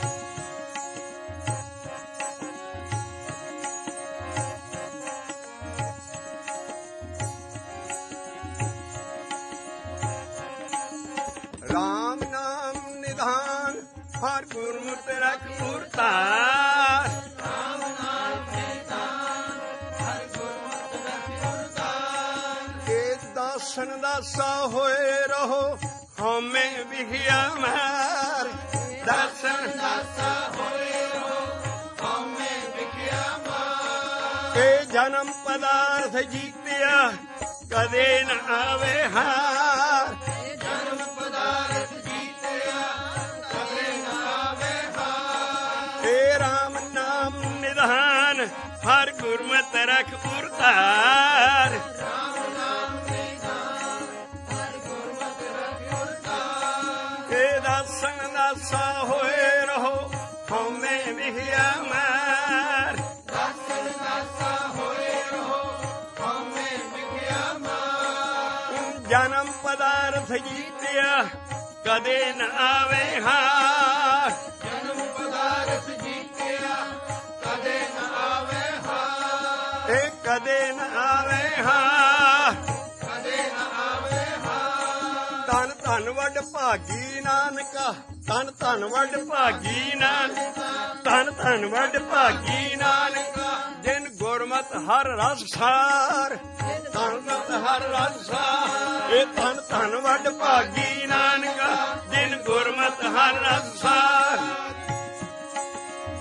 ਰਾਮ ਨਾਮ ਨਿਧਾਨ ਹਰ ਗੁਰਮਤਿ ਰਖ ਔਰ ਧਾਰ। ਰਾਮ ਨਾਮ ਨਿਧਾਨ ਹਰ ਗੁਰਮਤਿ ਰਖ ਔਰ ਧਾਰ। ਇਹ ਦਾਸਨ ਦਾਸਾ ਹੋਏ ਰਹੋ ਹਉਮੈ ਵਿਖਿਆ ਮਾਰ। ਦਾਸਨ ਦਾਸਾ ਹੋਏ ਰਹੋ ਹਉਮੈ ਵਿਖਿਆ ਮਾਰ। ਇਹ ਜਨਮ ਪਦਾਰਥ ਜੀਤਿਆ ਕਦੇ ਨ ਆਵੇ ਹਾਰ। ਜਨਮ ਪਦਾਰਥ ਜੀਤਿਆ ਕਦੇ ਨ ਆਵੇ ਹਾਰ। ਇਹ ਰਾਮ ਨਾਮ ਨਿਧਾਨ ਹਰ ਗੁਰਮਤਿ ਰਖ ਔਰ ਧਾਰ। ਰਾਮ ਨਾਮ ਨਿਧਾਨ ਹਰ ਗੁਰਮਤਿ ਰਖ ਔਰ ਧਾਰ। ਇਹ ਦਾਸਨ ਦਾਸਾ ਹੋਏ ਰਹੋ ਹਉਮੈ ਵਿਖਿਆ ਮਾਰ। ਦਾਸਨ ਦਾਸਾ ਹੋਏ ਰਹੋ ਹਉਮੈ ਵਿਖਿਆ ਮਾਰ। ਜਨਮ ਪਦਾਰਥ ਜੀਤਿਆ ਕਦੇ ਨ ਆਵੇ ਹਾਰ। ਜਨਮ ਪਦਾਰਥ ਜੀਤਿਆ ਕਦੇ ਨ ਆਵੇ ਹਾਰ। ਇਹ ਕਦੇ ਨ ਆਵੇ ਹਾਰ। ਕਦੇ ਨ ਆਵੇ ਹਾਰ। ਧੰਨ ਧੰਨ ਵੱਡ ਭਾਗੀ ਨਾਨਕਾ। ਧੰਨ ਧੰਨ ਵੱਡ ਭਾਗੀ ਨਾਨਕਾ। ਧੰਨ ਧੰਨ ਵੱਡ ਭਾਗੀ ਨਾਨਕਾ। ਜਿਨ ਗੁਰਮਤਿ ਹਰ ਰਸ ਸਾਰ। ਧੰਨ ਧੰਨ ਹਰ ਰਸ ਸਾਰ। ਇਹ ਧੰਨ ਧੰਨ ਵੱਡ ਭਾਗੀ ਨਾਨਕਾ। ਜਿਨ ਗੁਰਮਤਿ ਹਰ ਰਸ ਸਾਰ।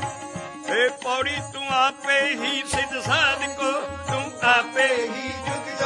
ਇਹ ਪੌੜੀ ਤੂੰ ਆਪੇ ਹੀ ਸਿੱਧ ਸਾਧਕੋ। ਤੂੰ ਆਪੇ ਹੀ ਜੁਗ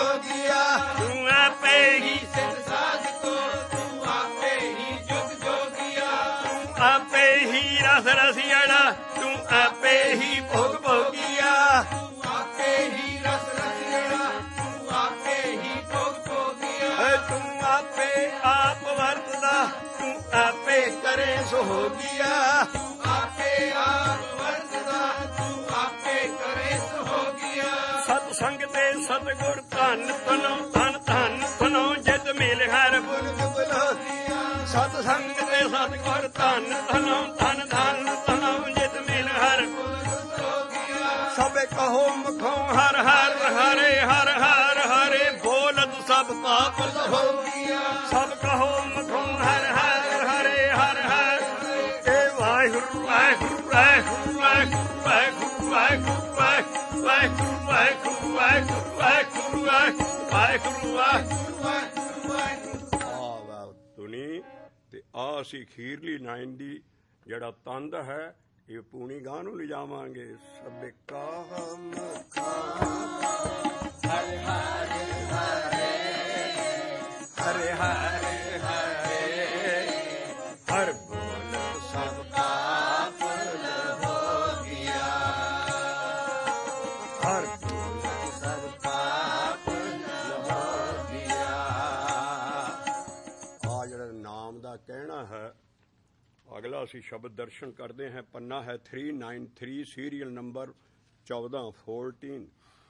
आपे ही सिर साज को, तू आपे ही जुग जोगिया, तू आपे ही रस रसियड़ा, तू आपे ही भोग भोगिया, तू आपे ही रस रसियड़ा, तू आपे ही भोग भोगिया, तू आपे आप वरतदा, तू आपे करे सो होगिया, तू आपे आप वरतदा, तू आपे करे सो होगिया। सतसंग ते सतगुर धन तनो, धन धन तनो जित मिल हर बुलद बुलोगिया, सतसंग ते सतगुर धन तनो, धन धन तनो जित मिल हर बुलद बुलोगिया। सबे कहो मुखों हर हर हरे, हर हर हरे बोलत सब पाप होगिया, सब कहो मुखों हर हर हरे, हर हर ए वाहिगुरु वाहिगुरु वाहिगुरु वाहिगुरु वाहिगुरु वाहिगुरु वाहिगुरु वाहिगुरु वाहिगुरु वाहिगुरु वाहिगुरु वाहिगुरु वाहिगुरु। ਆ ਵਾ ਧੁਨੀ ਤੇ ਆ ਅਸੀਂ ਖੀਰਲੀ ਨਾਈਨ ਦੀ ਜਿਹੜਾ ਤੰਦ ਹੈ ਇਹ ਪੂਣੀ ਗਾਂ ਨੂੰ ਲਿਜਾਵਾਂਗੇ। ਸਭੇ ਕਾਹ ਮੁਖਾ ਹਰੇ ਹਰੇ ਹਰੇ ਹਰੇ ਹਰੇ ਹਰੇ ਹਰ ਬੋਲ ਸਭ ਪਾਪ ਹੋ ਗਿਆ, ਹਰ ਬੋਲ ਸਭ ਪਾਪ ਹੋ ਗਿਆ। ਆ ਜਿਹੜਾ ਨਾਮ ਦਾ ਕਹਿਣਾ ਹੈ, ਅਗਲਾ ਅਸੀਂ ਸ਼ਬਦ ਦਰਸ਼ਨ ਕਰਦੇ ਹਾਂ। ਪੰਨਾ ਹੈ three nine three, serial number ਚੌਦਾਂ ਫੋਰਟੀਨ।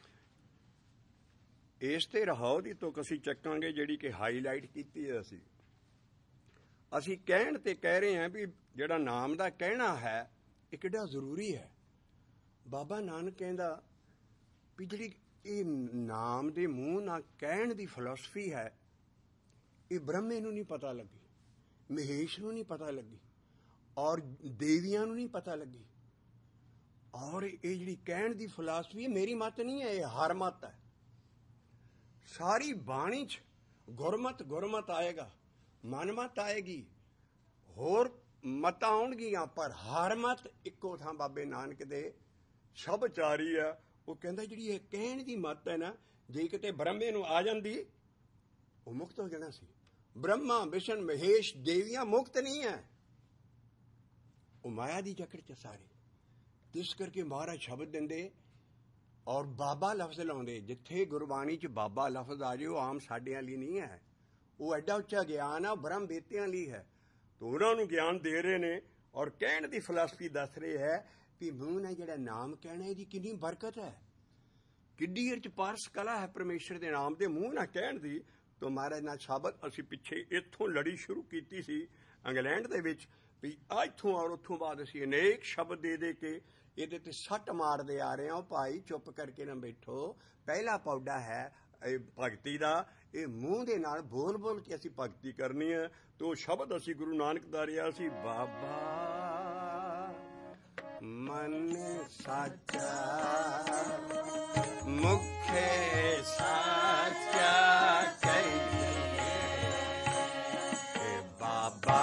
ਇਸ ਤੇ ਰਹਾਉ ਦੀ ਤੁਕ ਅਸੀਂ ਚੱਕਾਂਗੇ ਜਿਹੜੀ ਕਿ ਹਾਈਲਾਈਟ ਕੀਤੀ ਹੈ। ਅਸੀਂ ਅਸੀਂ ਕਹਿਣ ਤੇ ਕਹਿ ਰਹੇ ਹਾਂ ਵੀ ਜਿਹੜਾ ਨਾਮ ਦਾ ਕਹਿਣਾ ਹੈ ਇਹ ਕਿੱਡਾ ਜ਼ਰੂਰੀ ਹੈ। ਬਾਬਾ ਨਾਨਕ ਕਹਿੰਦਾ ਵੀ ਜਿਹੜੀ ਇਹ ਨਾਮ ਦੇ ਮੂੰਹ ਨਾਲ ਕਹਿਣ ਦੀ ਫਿਲਾਸਫੀ ਹੈ, ਇਹ ਬ੍ਰਹਮੇ ਨੂੰ ਨਹੀਂ ਪਤਾ ਲੱਗੀ, ਮਹੇਸ਼ ਨੂੰ ਨਹੀਂ ਪਤਾ ਲੱਗੀ, ਔਰ ਦੇਵੀਆਂ ਨੂੰ ਨਹੀਂ ਪਤਾ ਲੱਗੀ। ਔਰ ਇਹ ਜਿਹੜੀ ਕਹਿਣ ਦੀ ਫਿਲਾਸਫੀ ਮੇਰੀ ਮੱਤ ਨਹੀਂ ਹੈ, ਇਹ ਹਰ ਮੱਤ ਹੈ। ਸਾਰੀ ਬਾਣੀ 'ਚ ਗੁਰਮਤ ਗੁਰਮਤ ਆਏਗਾ, ਮਨਮਤ ਆਏਗੀ, ਹੋਰ ਮਤਾਂ ਆਉਣਗੀਆਂ, ਪਰ ਹਰ ਮਤ ਇੱਕੋ ਥਾਂ ਬਾਬੇ ਨਾਨਕ ਦੇ ਸ਼ਬਦ ਚਾਰੀ ਆ। ਉਹ ਕਹਿੰਦਾ ਜਿਹੜੀ ਇਹ ਕਹਿਣ ਦੀ ਮੱਤ ਹੈ ਨਾ, ਜੇ ਕਿਤੇ ਬ੍ਰਹਮੇ ਨੂੰ ਆ ਜਾਂਦੀ ਉਹ ਮੁਕਤ ਹੋ ਜਾਣਾ ਸੀ। ਬ੍ਰਹਮਾ ਵਿਸ਼ਨ ਮਹੇਸ਼ ਦੇਵੀਆਂ ਮੁਕਤ ਨਹੀਂ ਹੈ, ਉਹ ਮਾਇਆ ਦੀ ਜਕੜ 'ਚ ਸਾਰੇ। ਇਸ ਕਰਕੇ ਮਹਾਰਾਜ ਸ਼ਬਦ ਦਿੰਦੇ ਔਰ ਬਾਬਾ ਲਫ਼ਜ਼ ਲਾਉਂਦੇ। ਜਿੱਥੇ ਗੁਰਬਾਣੀ 'ਚ ਬਾਬਾ ਲਫ਼ਜ਼ ਆ ਜਾਏ ਉਹ ਆਮ ਸਾਡਿਆਂ ਲਈ ਨਹੀਂ ਹੈ, ਉਹ ਐਡਾ ਉੱਚਾ ਗਿਆਨ ਆ, ਬ੍ਰਹਮ ਬੇਤਿਆਂ ਲਈ ਹੈ। ਤਾਂ ਉਹਨਾਂ ਨੂੰ ਗਿਆਨ ਦੇ ਰਹੇ ਨੇ ਔਰ ਕਹਿਣ ਦੀ ਫਿਲਾਸਫੀ ਦੱਸ ਰਹੇ ਹੈ ਵੀ ਮੂੰਹ ਨਾਲ ਜਿਹੜਾ ਨਾਮ ਕਹਿਣਾ ਇਹਦੀ ਕਿੰਨੀ ਬਰਕਤ ਹੈ, ਕਿੱਡੀ ਇਹ 'ਚ ਪਾਰਸ ਕਲਾ ਹੈ ਪਰਮੇਸ਼ਰ ਦੇ ਨਾਮ ਦੇ ਮੂੰਹ ਨਾਲ ਕਹਿਣ ਦੀ। ਤਾਂ ਮਹਾਰਾਜ ਨਾਲ ਸ਼ਬਦ ਅਸੀਂ ਪਿੱਛੇ ਇੱਥੋਂ ਲੜੀ ਸ਼ੁਰੂ ਕੀਤੀ ਸੀ ਇੰਗਲੈਂਡ ਦੇ ਵਿੱਚ, ਵੀ ਆ ਇੱਥੋਂ ਔਰ ਉੱਥੋਂ ਬਾਅਦ ਅਸੀਂ ਅਨੇਕ ਸ਼ਬਦ ਦੇ ਦੇ ਕੇ ਇਹਦੇ ਤੇ ਸੱਟ ਮਾਰਦੇ ਆ ਰਹੇ ਹਾਂ। ਭਾਈ ਚੁੱਪ ਕਰਕੇ ਨਾ ਬੈਠੋ, ਪਹਿਲਾ ਪੌੜਾ ਹੈ ਇਹ ਭਗਤੀ ਦਾ, ਇਹ ਮੂੰਹ ਦੇ ਨਾਲ ਬੋਲ ਬੋਲ ਕੇ ਅਸੀਂ ਭਗਤੀ ਕਰਨੀ ਹੈ। ਤੇ ਉਹ ਸ਼ਬਦ ਅਸੀਂ ਗੁਰੂ ਨਾਨਕ ਦਾ ਰਿਹਾ ਸੀ, ਬਾਬਾ ਮਨ ਸਾਚਾ ਮੁਖੇ ਸਾਚਾ ਕਹੀਏ, ਬਾਬਾ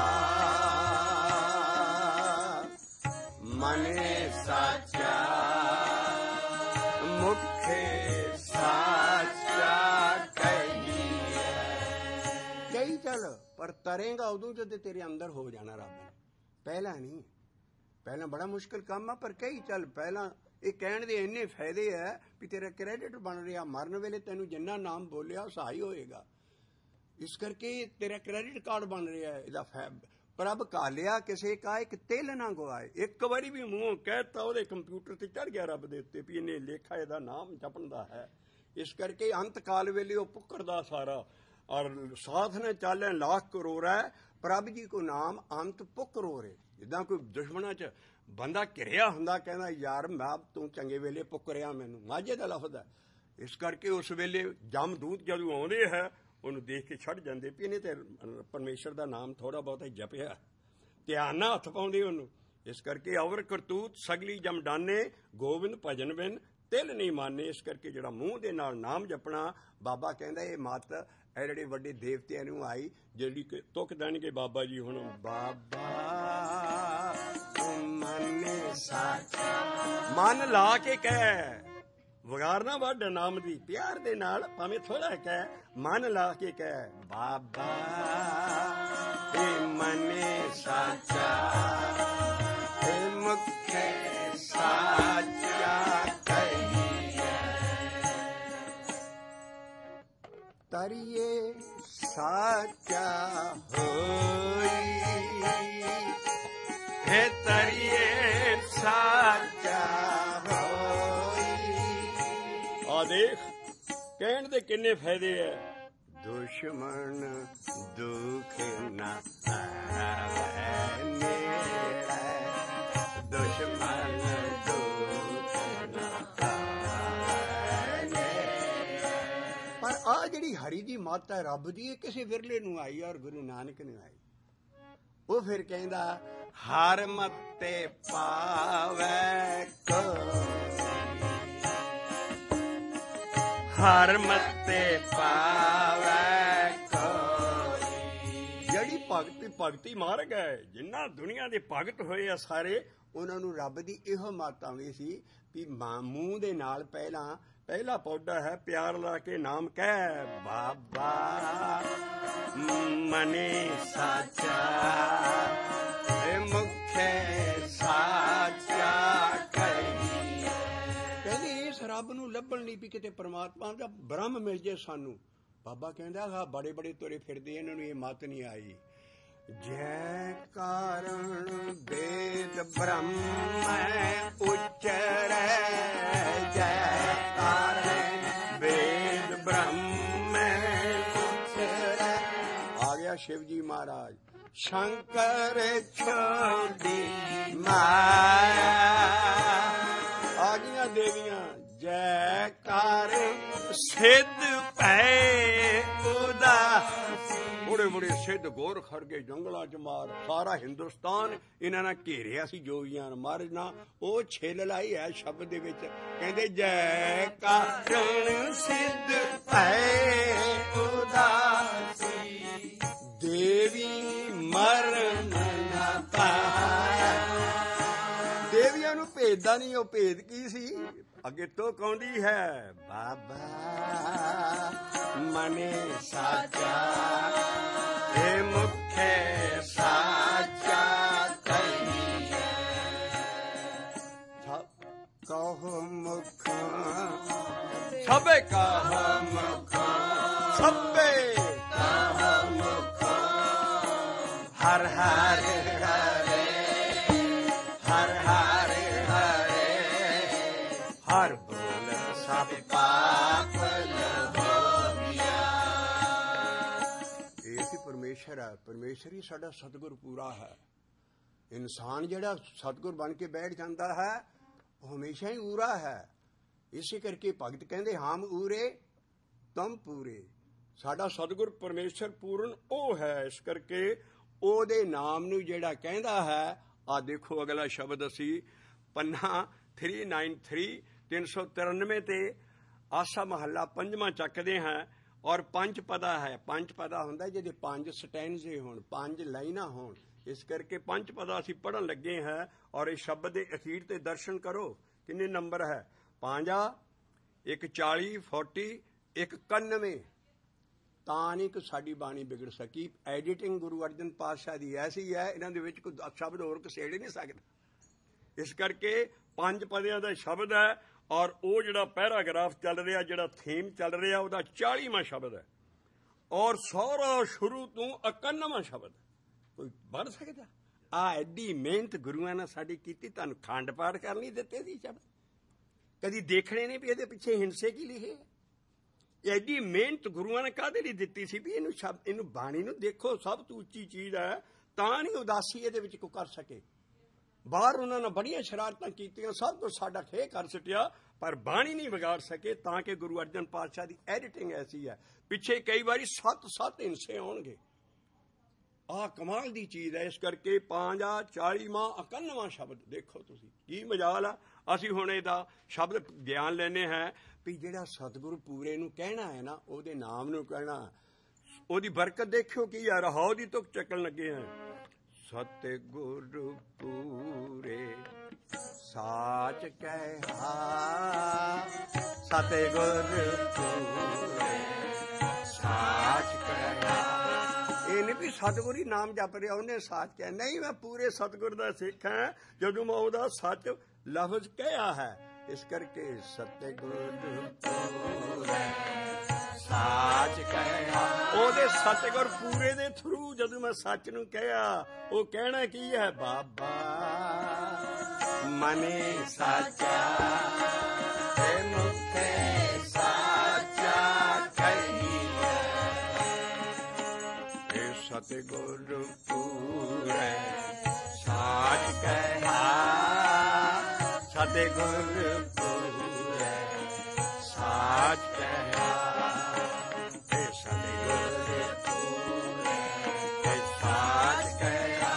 ਮਨ ਸਾਚਾ ਮੁਖੇ ਸਾਚਾ ਕਹੀਏ। ਕਹੀ ਚੱਲ, ਪਰ ਤਰੇਗਾ ਉਦੋਂ ਜਦ ਤੇਰੇ ਅੰਦਰ ਹੋ ਜਾਣਾ ਰੱਬ ਨੇ, ਪਹਿਲਾਂ ਨਹੀਂ। ਪਹਿਲਾਂ ਬੜਾ ਮੁਸ਼ਕਿਲ ਕੰਮ ਆ, ਪਰ ਕਹੀ ਚੱਲ। ਪਹਿਲਾਂ ਇਹ ਕਹਿਣ ਦੇ ਇੰਨੇ ਫਾਇਦੇ ਹੈ ਵੀ ਤੇਰਾ ਕ੍ਰੈਡਿਟ ਬਣ ਰਿਹਾ, ਮਰਨ ਵੇਲੇ ਤੈਨੂੰ ਜਿੰਨਾ ਨਾਮ ਬੋਲਿਆ ਸਹਾਈ ਹੋਏਗਾ। ਇਸ ਕਰਕੇ ਤੇਰਾ ਕ੍ਰੈਡਿਟ ਕਾਰਡ ਬਣ ਰਿਹਾ ਇਹਦਾ। ਪ੍ਰਭ ਕਾਲਿਆ ਕਿਸੇ ਕਾ ਇੱਕ ਤਿਲ ਨਾ ਗਵਾਏ। ਇੱਕ ਵਾਰੀ ਵੀ ਮੂੰਹੋਂ ਕਹਿਤਾ ਉਹਦੇ ਕੰਪਿਊਟਰ ਤੇ ਚੜ ਗਿਆ ਰੱਬ ਦੇ ਉੱਤੇ ਵੀ ਇਹਨੇ ਲੇਖਾ ਇਹਦਾ ਨਾਮ ਜਪਣ ਦਾ ਹੈ। ਇਸ ਕਰਕੇ ਅੰਤ ਕਾਲ ਵੇਲੇ ਉਹ ਪੁੱਕਰਦਾ ਸਾਰਾ, ਔਰ ਸਾਥ ਨੇ ਚਾਲੇ ਲੱਖ ਕਰੋੜ ਹੈ ਪ੍ਰਭ ਜੀ ਕੋ ਨਾਮ ਅੰਤ ਪੁੱਕ ਰੋਰੇ। ਜਿੱਦਾਂ ਕੋਈ ਦੁਸ਼ਮਣਾਂ 'ਚ ਬੰਦਾ ਘਿਰਿਆ ਹੁੰਦਾ, ਕਹਿੰਦਾ ਯਾਰ ਮੈਂ ਤੂੰ ਚੰਗੇ ਵੇਲੇ ਪੁੱਕਰਿਆ ਮੈਨੂੰ, ਮਾਝੇ ਦਾ ਲਫ਼ਜ਼ ਹੈ। ਇਸ ਕਰਕੇ ਉਸ ਵੇਲੇ ਜਮਦੂਤ ਜਦੋਂ ਆਉਂਦੇ ਹੈ ਉਹਨੂੰ ਦੇਖ ਕੇ ਛੱਡ ਜਾਂਦੇ ਵੀ ਇਹਨੇ ਤੇ ਪਰਮੇਸ਼ਰ ਦਾ ਨਾਮ ਥੋੜ੍ਹਾ ਬਹੁਤਾ ਜਪਿਆ, ਧਿਆਨ ਨਾਲ ਹੱਥ ਪਾਉਂਦੇ ਉਹਨੂੰ। ਇਸ ਕਰਕੇ ਅਵਰ ਕਰਤੂਤ ਸਗਲੀ ਜਮਡਾਨੇ, ਗੋਬਿੰਦ ਭਜਨ ਬਿਨ ਤਿਲ ਨਹੀਂ ਮਾਨੇ। ਇਸ ਕਰਕੇ ਜਿਹੜਾ ਮੂੰਹ ਦੇ ਨਾਲ ਨਾਮ ਜਪਣਾ, ਬਾਬਾ ਕਹਿੰਦਾ ਇਹ ਮੱਤ ਇਹ ਜਿਹੜੇ ਵੱਡੇ ਦੇਵਤਿਆਂ ਨੂੰ ਆਈ, ਜਿਹੜੀ ਤੁਕ ਦੇਣਗੇ ਬਾਬਾ ਜੀ ਹੁਣ, ਬਾਬਾ ਮਨ ਸਾਚਾ। ਮਨ ਲਾ ਕੇ ਕਹਿ, ਵਿਗਾੜਨਾ ਵੱਡ ਨਾਮ ਦੀ ਪਿਆਰ ਦੇ ਨਾਲ ਭਾਵੇਂ ਥੋੜਾ ਕਹਿ ਮਨ ਲਾ ਕੇ ਕਹਿ ਬਾਬਾ ਇਹ ਮਨੇ ਸਾਚਾ ਇਹ ਮੁਖੇ ਸਾਚਾ ਕਹੀਏ ਤਰੀਏ ਸਾਚਾ ਹੋਈ ਹੈ ਤਰੀਏ ਸਾਚਾ ਆ ਦੇਖ ਕਹਿਣ ਦੇ ਕਿੰਨੇ ਫਾਇਦੇ ਐ ਦੁਸ਼ਮਣ ਦੁੱਖ ਨਾ ਆਵੇ ਨੇੜੇ ਦੁਸ਼ਮਣ ਦੁੱਖ ਨਾ ਆਵੇ ਨੇੜੇ ਪਰ ਆ ਜਿਹੜੀ ਹਰੀ ਦੀ ਮੱਤ ਹੈ ਰੱਬ ਦੀ ਇਹ ਕਿਸੇ ਵਿਰਲੇ ਨੂੰ ਆਈ ਔਰ ਗੁਰੂ ਨਾਨਕ ਨੂੰ ਆਈ ਉਹ ਫਿਰ ਕਹਿੰਦਾ ਹਰ ਮੱਤੇ ਪਾਵੇ ਕੋ ਹਰ ਮੱਤੇ ਪਾਵੇ ਕੋਈ ਜਿਹੜੀ ਭਗਤੀ ਭਗਤੀ ਮਾਰਗ ਹੈ ਜਿੰਨਾ ਦੁਨੀਆ ਦੇ ਭਗਤ ਹੋਏ ਆ ਸਾਰੇ ਉਹਨਾਂ ਨੂੰ ਰੱਬ ਦੀ ਇਹੋ ਮੱਤ ਆਉਂਦੀ ਸੀ ਵੀ ਮੂੰਹ ਦੇ ਨਾਲ ਪਹਿਲਾਂ ਪਹਿਲਾ ਪੌੜਾ ਹੈ ਪਿਆਰ ਲਾ ਕੇ ਨਾਮ ਕਹਿ ਬਾਬਾ ਮਨੇ ਸਾਚਾ ਏ ਮੁਖੇ ਸਾਚਾ ਰੱਬ ਨੂੰ ਲੱਭਣ ਲਈ ਵੀ ਕਿਤੇ ਪਰਮਾਤਮਾ ਦਾ ਬ੍ਰਹਮ ਮਿਲ ਜੇ ਸਾਨੂੰ ਬਾਬਾ ਕਹਿੰਦਾ ਹਾਂ ਬੜੇ ਬੜੇ ਤੁਰੇ ਫਿਰਦੇ ਇਹਨਾਂ ਨੂੰ ਇਹ ਮੱਤ ਨਹੀਂ ਆਈ ਜੈ ਕਾਰਨ ਵੇਦ ਬ੍ਰਹਮ ਉਚਰੈ ਜੈ ਕਾਰਨ ਵੇਦ ਬ੍ਰਹਮ ਉਚਰੈ ਆ ਗਿਆ ਸ਼ਿਵ ਜੀ ਮਹਾਰਾਜ ਸ਼ੰਕਰ ਛੋਡੀ ਮਾਇਆ ਆ ਗਈਆਂ ਦੇਵੀਆਂ ਜੈ ਕਰ ਸਿੱਧ ਭੈ ਉਦਾਸੀ ਬੜੇ ਬੜੇ ਸਿੱਧ ਗੋਰ ਖੜਗੇ ਜੰਗਲਾਂ ਚ ਮਾਰ ਸਾਰਾ ਹਿੰਦੁਸਤਾਨ ਇਹਨਾਂ ਨਾਲ ਘੇਰਿਆ ਸੀ ਜੋਗੀਆਂ ਨੇ ਮਹਾਰਾਜ ਨਾ ਉਹ ਛਿੱਲ ਲਾਈ ਹੈ ਸ਼ਬਦ ਦੇ ਵਿੱਚ ਕਹਿੰਦੇ ਜੈ ਕਾਰਨ ਸਿੱਧ ਭੈ ਉਦਾਸੀ ਦੇਵੀ ਮਰਨ ਨਾ ਪਾਇਆ ਦੇਵੀਆਂ ਨੂੰ ਭੇਦਦਾ ਨਹੀਂ ਉਹ ਭੇਦ ਕੀ ਸੀ ਅੱਗੇ ਤੋਂ ਕੌਂਦੀ ਹੈ ਬਾਬਾ ਮਨੇ ਸਾਚਾ ਏ ਮੁਖੇ ਸਾਚਾ ਕਹੀਏ ਕਹੋ ਮੁਖ ਸਭੇ ਕਹੋ ਮੁਖ ਸਭੇ ਕਹੋ ਮੁਖ ਹਰ ਹਰ ਹਰੇ ਹਰ ਹਰ ਹਰ ਬੋਲ ਸਭ ਪਾਪ ਲਹੋਗਿਆ ਇਹ ਸੀ ਪਰਮੇਸ਼ਰ ਹੈ ਪਰਮੇਸ਼ਰ ਹੀ ਸਾਡਾ ਸਤਿਗੁਰ ਪੂਰਾ ਹੈ ਇਨਸਾਨ ਜਿਹੜਾ ਸਤਿਗੁਰ ਬਣ ਕੇ ਬੈਠ ਜਾਂਦਾ ਹੈ ਉਹ ਹਮੇਸ਼ਾ ਹੀ ਊਰਾ ਹੈ ਇਸੇ ਕਰਕੇ ਭਗਤ ਕਹਿੰਦੇ ਹਮ ਊਰੇ ਤੁਮ ਪੂਰੇ ਸਾਡਾ ਸਤਿਗੁਰ ਪਰਮੇਸ਼ਰ ਪੂਰਨ ਉਹ ਹੈ ਇਸ ਕਰਕੇ ਉਹਦੇ ਨਾਮ ਨੂੰ ਜਿਹੜਾ ਕਹਿੰਦਾ ਹੈ ਆ ਦੇਖੋ ਅਗਲਾ ਸ਼ਬਦ ਅਸੀਂ ਪੰਨਾ ਥ੍ਰੀ ਨਾਈਨ ਥ੍ਰੀ ਤਿੰਨ ਸੌ ਤਿਰਾਨਵੇਂ ਤੇ ਆਸਾ ਮਹੱਲਾ ਪੰਜਵਾਂ ਚੱਕਦੇ ਹਾਂ ਔਰ ਪੰਜ ਪਦਾ ਹੈ ਪੰਜ ਪਦਾ ਹੁੰਦਾ ਜਿਹਦੇ ਪੰਜ ਸਟੈਂਜ਼ੇ ਹੋਣ ਪੰਜ ਲਾਈਨਾਂ ਹੋਣ ਇਸ ਕਰਕੇ ਪੰਜ ਪਦਾ ਅਸੀਂ ਪੜ੍ਹਨ ਲੱਗੇ ਹਾਂ ਔਰ ਇਸ ਸ਼ਬਦ ਦੇ ਅਖੀਰ ਤੇ ਦਰਸ਼ਨ ਕਰੋ ਕਿੰਨੇ ਨੰਬਰ ਹੈ ਪੰਜਾ ਇੱਕ ਚਾਲੀ ਫੋਰਟੀ ਇੱਕ ਇਕਾਨਵੇਂ ਤਾਂ ਨਹੀਂ ਕਿ ਸਾਡੀ ਬਾਣੀ ਵਿਗੜ ਸਕੀ ਐਡੀਟਿੰਗ ਗੁਰੂ ਅਰਜਨ ਪਾਤਸ਼ਾਹ ਦੀ ਐਸੀ ਹੈ ਇਹਨਾਂ ਦੇ ਵਿੱਚ ਕੋਈ ਸ਼ਬਦ ਹੋਰ ਘਸੇੜ ਹੀ ਨਹੀਂ ਸਕਦਾ ਇਸ ਕਰਕੇ ਪੰਜ ਪਦਿਆਂ ਦਾ ਸ਼ਬਦ ਹੈ ਔਰ ਉਹ ਜਿਹੜਾ ਪੈਰਾਗ੍ਰਾਫ ਚੱਲ ਰਿਹਾ ਜਿਹੜਾ ਥੀਮ ਚੱਲ ਰਿਹਾ ਉਹਦਾ ਚਾਲੀਵਾਂ ਸ਼ਬਦ ਹੈ ਔਰ ਸਾਰਾ ਸ਼ੁਰੂ ਤੋਂ ਇਕਾਨਵਾਂ ਸ਼ਬਦ ਕੋਈ ਬਣ ਸਕਦਾ ਆ ਐਡੀ ਮਿਹਨਤ ਗੁਰੂਆਂ ਨੇ ਸਾਡੀ ਕੀਤੀ ਤੁਹਾਨੂੰ ਖੰਡ ਪਾਠ ਕਰਨ ਨਹੀਂ ਦਿੱਤੇ ਸੀ ਸ਼ਬਦ ਕਦੀ ਦੇਖਣੇ ਨਹੀਂ ਵੀ ਇਹਦੇ ਪਿੱਛੇ ਹਿੰਸੇ ਕੀ ਲਿਖੇ ਐਡੀ ਮਿਹਨਤ ਗੁਰੂਆਂ ਨੇ ਕਾਹਦੇ ਲਈ ਦਿੱਤੀ ਸੀ ਵੀ ਇਹਨੂੰ ਸ਼ਬਦ ਇਹਨੂੰ ਬਾਣੀ ਨੂੰ ਦੇਖੋ ਸਭ ਤੋਂ ਉੱਚੀ ਚੀਜ਼ ਹੈ ਤਾਂ ਨਹੀਂ ਉਦਾਸੀ ਇਹਦੇ ਵਿੱਚ ਕੋਈ ਕਰ ਸਕੇ ਬਾਹਰ ਉਹਨਾਂ ਨੇ ਬੜੀਆਂ ਸ਼ਰਾਰਤਾਂ ਕੀਤੀਆਂ ਸਭ ਕੁਝ ਸਾਡਾ ਖੇ ਕਰ ਸੁੱਟਿਆ ਪਰ ਬਾਣੀ ਨਹੀਂ ਵਿਗਾੜ ਸਕੇ ਤਾਂ ਕਿ ਗੁਰੂ ਅਰਜਨ ਪਾਤਸ਼ਾਹ ਦੀ ਐਡੀਟਿੰਗ ਐਸੀ ਹੈ ਪਿੱਛੇ ਕਈ ਵਾਰੀ ਸੱਤ ਸੱਤ ਹਿੰਸੇ ਆਉਣਗੇ ਆਹ ਕਮਾਲ ਦੀ ਚੀਜ਼ ਹੈ ਇਸ ਕਰਕੇ ਪੰਜਾ ਚਾਲੀਵਾਂ ਇਕਾਨਵਾਂ ਸ਼ਬਦ ਦੇਖੋ ਤੁਸੀਂ ਕੀ ਮਜਾਲ ਆ ਅਸੀਂ ਹੁਣ ਇਹਦਾ ਸ਼ਬਦ ਗਿਆਨ ਲੈਣੇ ਹੈ ਵੀ ਜਿਹੜਾ ਸਤਿਗੁਰੂ ਪੂਰੇ ਨੂੰ ਕਹਿਣਾ ਹੈ ਨਾ ਉਹਦੇ ਨਾਮ ਨੂੰ ਕਹਿਣਾ ਉਹਦੀ ਬਰਕਤ ਦੇਖਿਓ ਕੀ ਆ ਰਹਾਉ ਦੀ ਤੁਕ ਚੱਕਣ ਲੱਗੇ ਹੈ ਸਤਿਗੁਰੂ ਪੂਰੇ ਸਾਚ ਕਹਿਆ ਸਤਿਗੁਰ ਪੂਰੇ ਸਾਚ ਕਹਿਆ। ਇਹ ਨਹੀਂ ਵੀ ਸਤਿਗੁਰ ਹੀ ਨਾਮ ਜਪ ਰਿਹਾ ਉਹਨੇ ਸਾਚ ਕਿਹਾ, ਨਹੀਂ ਮੈਂ ਪੂਰੇ ਸਤਿਗੁਰ ਦਾ ਸਿੱਖ ਹਾਂ ਜਦੋਂ ਮੈਂ ਉਹਦਾ ਸੱਚ ਲਫ਼ਜ਼ ਕਿਹਾ ਹੈ। ਇਸ ਕਰਕੇ ਸਤਿਗੁਰ ਪੂਰੇ ਸਾਚ ਕਹਿਆ। ਉਹਦੇ ਸਤਿਗੁਰ ਪੂਰੇ ਦੇ ਥਰੂ ਜਦੋਂ ਮੈਂ ਸੱਚ ਨੂੰ ਕਿਹਾ, ਉਹ ਕਹਿਣਾ ਕੀ ਹੈ? ਬਾਬਾ ਮਨੇ ਸਾਚਾ ਤੇ ਮੁਖੇ ਸਾਚਾ ਕਹੀਏ। ਇਹ ਸਤਿਗੁਰ ਪੂਰੇ ਸਾਚ ਕਹਿਆ। ਸਤਿਗੁਰ ਪੂਰੇ ਸਾਚ ਕਹਿਆ। ਇਹ ਸਤਿਗੁਰ ਪੂਰੇ ਸਾਚ ਕਹਿਆ।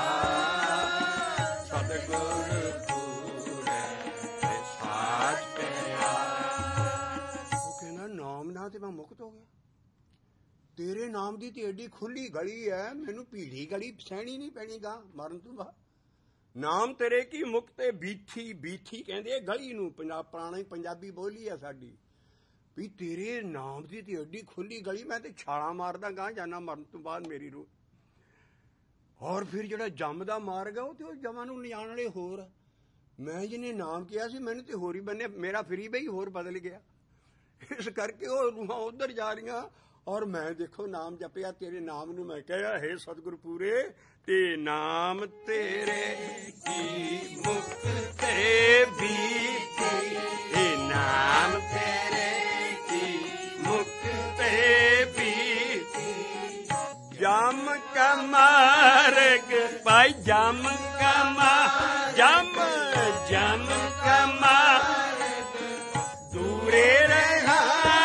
ਸਤਿਗੁਰ ਪੂਰੇ ਸਾਚ ਕਹਿਆ। ਉਹ ਕਹਿੰਦਾ ਨਾਮ ਨਾਲ ਤੇ ਮੈਂ ਮੁਕਤ ਹੋ ਗਿਆ। ਤੇਰੇ ਨਾਮ ਦੀ ਤੇ ਏਡੀ ਖੁੱਲੀ ਗਲੀ ਹੈ, ਮੈਨੂੰ ਭੀੜੀ ਗਲੀ ਸਹਿਣੀ ਨਹੀਂ ਪੈਣੀ ਗਾ ਮਰਨ ਤੋਂ ਬਾਅਦ। ਨਾਮ ਤੇਰੇ ਕੀ ਮੁਕਤੇ ਬੀਥੀ। ਬੀਥੀ ਕਹਿੰਦੇ ਗਲੀ ਨੂੰ, ਪੰਜਾਬ ਪੁਰਾਣੀ ਪੰਜਾਬੀ ਬੋਲੀ ਆ ਸਾਡੀ, ਵੀ ਤੇਰੇ ਨਾਮ ਦੀ ਤੇ ਏਡੀ ਖੁੱਲੀ ਗਲੀ, ਮੈਂ ਤੇ ਛਾਲਾਂ ਮਾਰਦਾ ਗਾਂ ਜਾਣਾ ਮਰਨ ਤੋਂ ਬਾਅਦ ਮੇਰੀ ਰੂਹ। ਔਰ ਫਿਰ ਜਿਹੜਾ ਜੰਮ ਦਾ ਮਾਰਗ ਆ ਉਹ ਤੇ ਉਹ ਜਮਾਂ ਨੂੰ ਲਿਜਾਣ ਵਾਲੇ ਹੋਰ। ਮੈਂ ਜਿਹਨੇ ਨਾਮ ਕਿਹਾ ਸੀ ਮੈਨੂੰ ਤੇ ਹੋਰ ਹੀ ਬੰਨੇ, ਮੇਰਾ ਫਰੀ ਬਈ ਹੋਰ ਬਦਲ ਗਿਆ। ਇਸ ਕਰਕੇ ਉਹ ਰੂਹਾਂ ਉੱਧਰ ਜਾ ਰਹੀਆਂ ਔਰ ਮੈਂ ਦੇਖੋ ਨਾਮ ਜਪਿਆ, ਤੇਰੇ ਨਾਮ ਨੂੰ ਮੈਂ ਕਿਹਾ ਹੈ ਸਤਿਗੁਰ ਪੂਰੇ ਤੇ ਨਾਮ ਤੇਰੇ ਕੀ ਮੁਕਤੇ ਬੀਤੀ। ਇਹ ਨਾਮ ਤੇਰੇ ਕੀ ਮੁਕਤੇ ਬੀਤੀ। ਜਮ ਕਾ ਮਾਰਗ ਪਾਈ ਜਮ ਕਾ ਮਾ ਜਮ ਜਮ ਕਾ ਮਾਰਗ ਦੂਰੇ ਰਹਾ।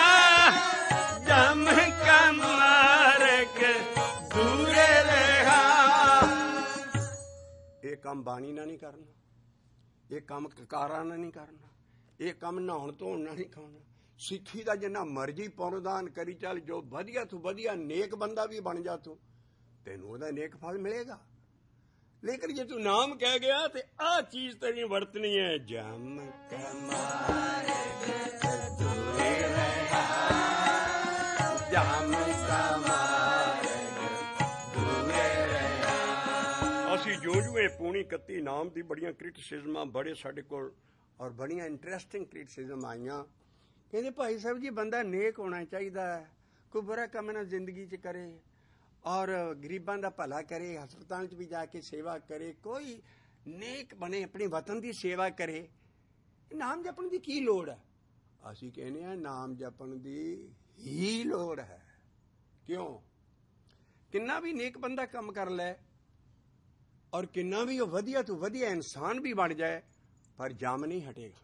ਜਮ ਕਾ ਮਾਰਗ ਦੂਰੇ ਰਹਾ। ਇਹ ਕੰਮ ਬਾਣੀ ਨਾਲ ਨਹੀਂ ਕਰਨਾ, ਇਹ ਕੰਮ ਕਕਾਰਾਂ ਨਾਲ ਨਹੀਂ ਕਰਨਾ, ਇਹ ਕੰਮ ਨਹਾਉਣ ਧੋਣ ਨਾਲ ਨਹੀਂ ਖਾਣਾ। ਸਿੱਖੀ ਦਾ ਜਿੰਨਾ ਮਰਜ਼ੀ ਪੁੰਨਦਾਨ ਕਰੀ ਚੱਲ, ਜੋ ਵਧੀਆ ਤੋਂ ਵਧੀਆ ਨੇਕ ਬੰਦਾ ਵੀ ਬਣ ਜਾ ਤੂੰ, ਤੈਨੂੰ ਉਹਦਾ ਨੇਕ ਫਲ ਮਿਲੇਗਾ। ਲੇਕਿਨ ਜੇ ਤੂੰ ਨਾਮ ਕਹਿ ਗਿਆ ਤੇ ਆਹ ਚੀਜ਼ ਤੇਰੀ ਵਰਤਣੀ ਹੈ। ਜਮ ਕਮਾਰੇ ਦੂਰੇ ਰਹਾ। ਜਮ ਕਮਾਰੇ ਦੂਰੇ ਰਹਾ। ਅਸੀਂ ਜੋ ਜੋ ਇਹ ਪੂਣੀ ਇਕੱਤੀ ਨਾਮ ਦੀ ਬੜੀਆਂ ਕ੍ਰਿਟਿਸਿਜ਼ਮਾਂ ਬੜੇ ਸਾਡੇ ਕੋਲ ਔਰ ਬੜੀਆਂ ਇੰਟਰਸਟਿੰਗ ਕ੍ਰਿਟਿਸਿਜ਼ਮ ਆਈਆਂ। ਕਹਿੰਦੇ ਭਾਈ ਸਾਹਿਬ ਜੀ ਬੰਦਾ ਨੇਕ ਹੋਣਾ ਚਾਹੀਦਾ ਹੈ, ਕੋਈ ਬੁਰਾ ਕੰਮ ਨਾ ਜ਼ਿੰਦਗੀ 'ਚ ਕਰੇ ਔਰ ਗਰੀਬਾਂ ਦਾ ਭਲਾ ਕਰੇ, ਹਸਪਤਾਲ 'ਚ ਵੀ ਜਾ ਕੇ ਸੇਵਾ ਕਰੇ, ਕੋਈ ਨੇਕ ਬਣੇ, ਆਪਣੇ ਵਤਨ ਦੀ ਸੇਵਾ ਕਰੇ। ਨਾਮ ਜਪਣ ਦੀ ਕੀ ਲੋੜ ਹੈ? ਅਸੀਂ ਕਹਿੰਦੇ ਹਾਂ ਨਾਮ ਜਪਣ ਦੀ ਹੀ ਲੋੜ ਹੈ। ਕਿਉਂ? ਕਿੰਨਾ ਵੀ ਨੇਕ ਬੰਦਾ ਕੰਮ ਕਰ ਲੈ ਔਰ ਕਿੰਨਾ ਵੀ ਉਹ ਵਧੀਆ ਤੋਂ ਵਧੀਆ ਇਨਸਾਨ ਵੀ ਬਣ ਜਾਏ, ਪਰ ਜਮ ਨਹੀਂ ਹਟੇਗਾ।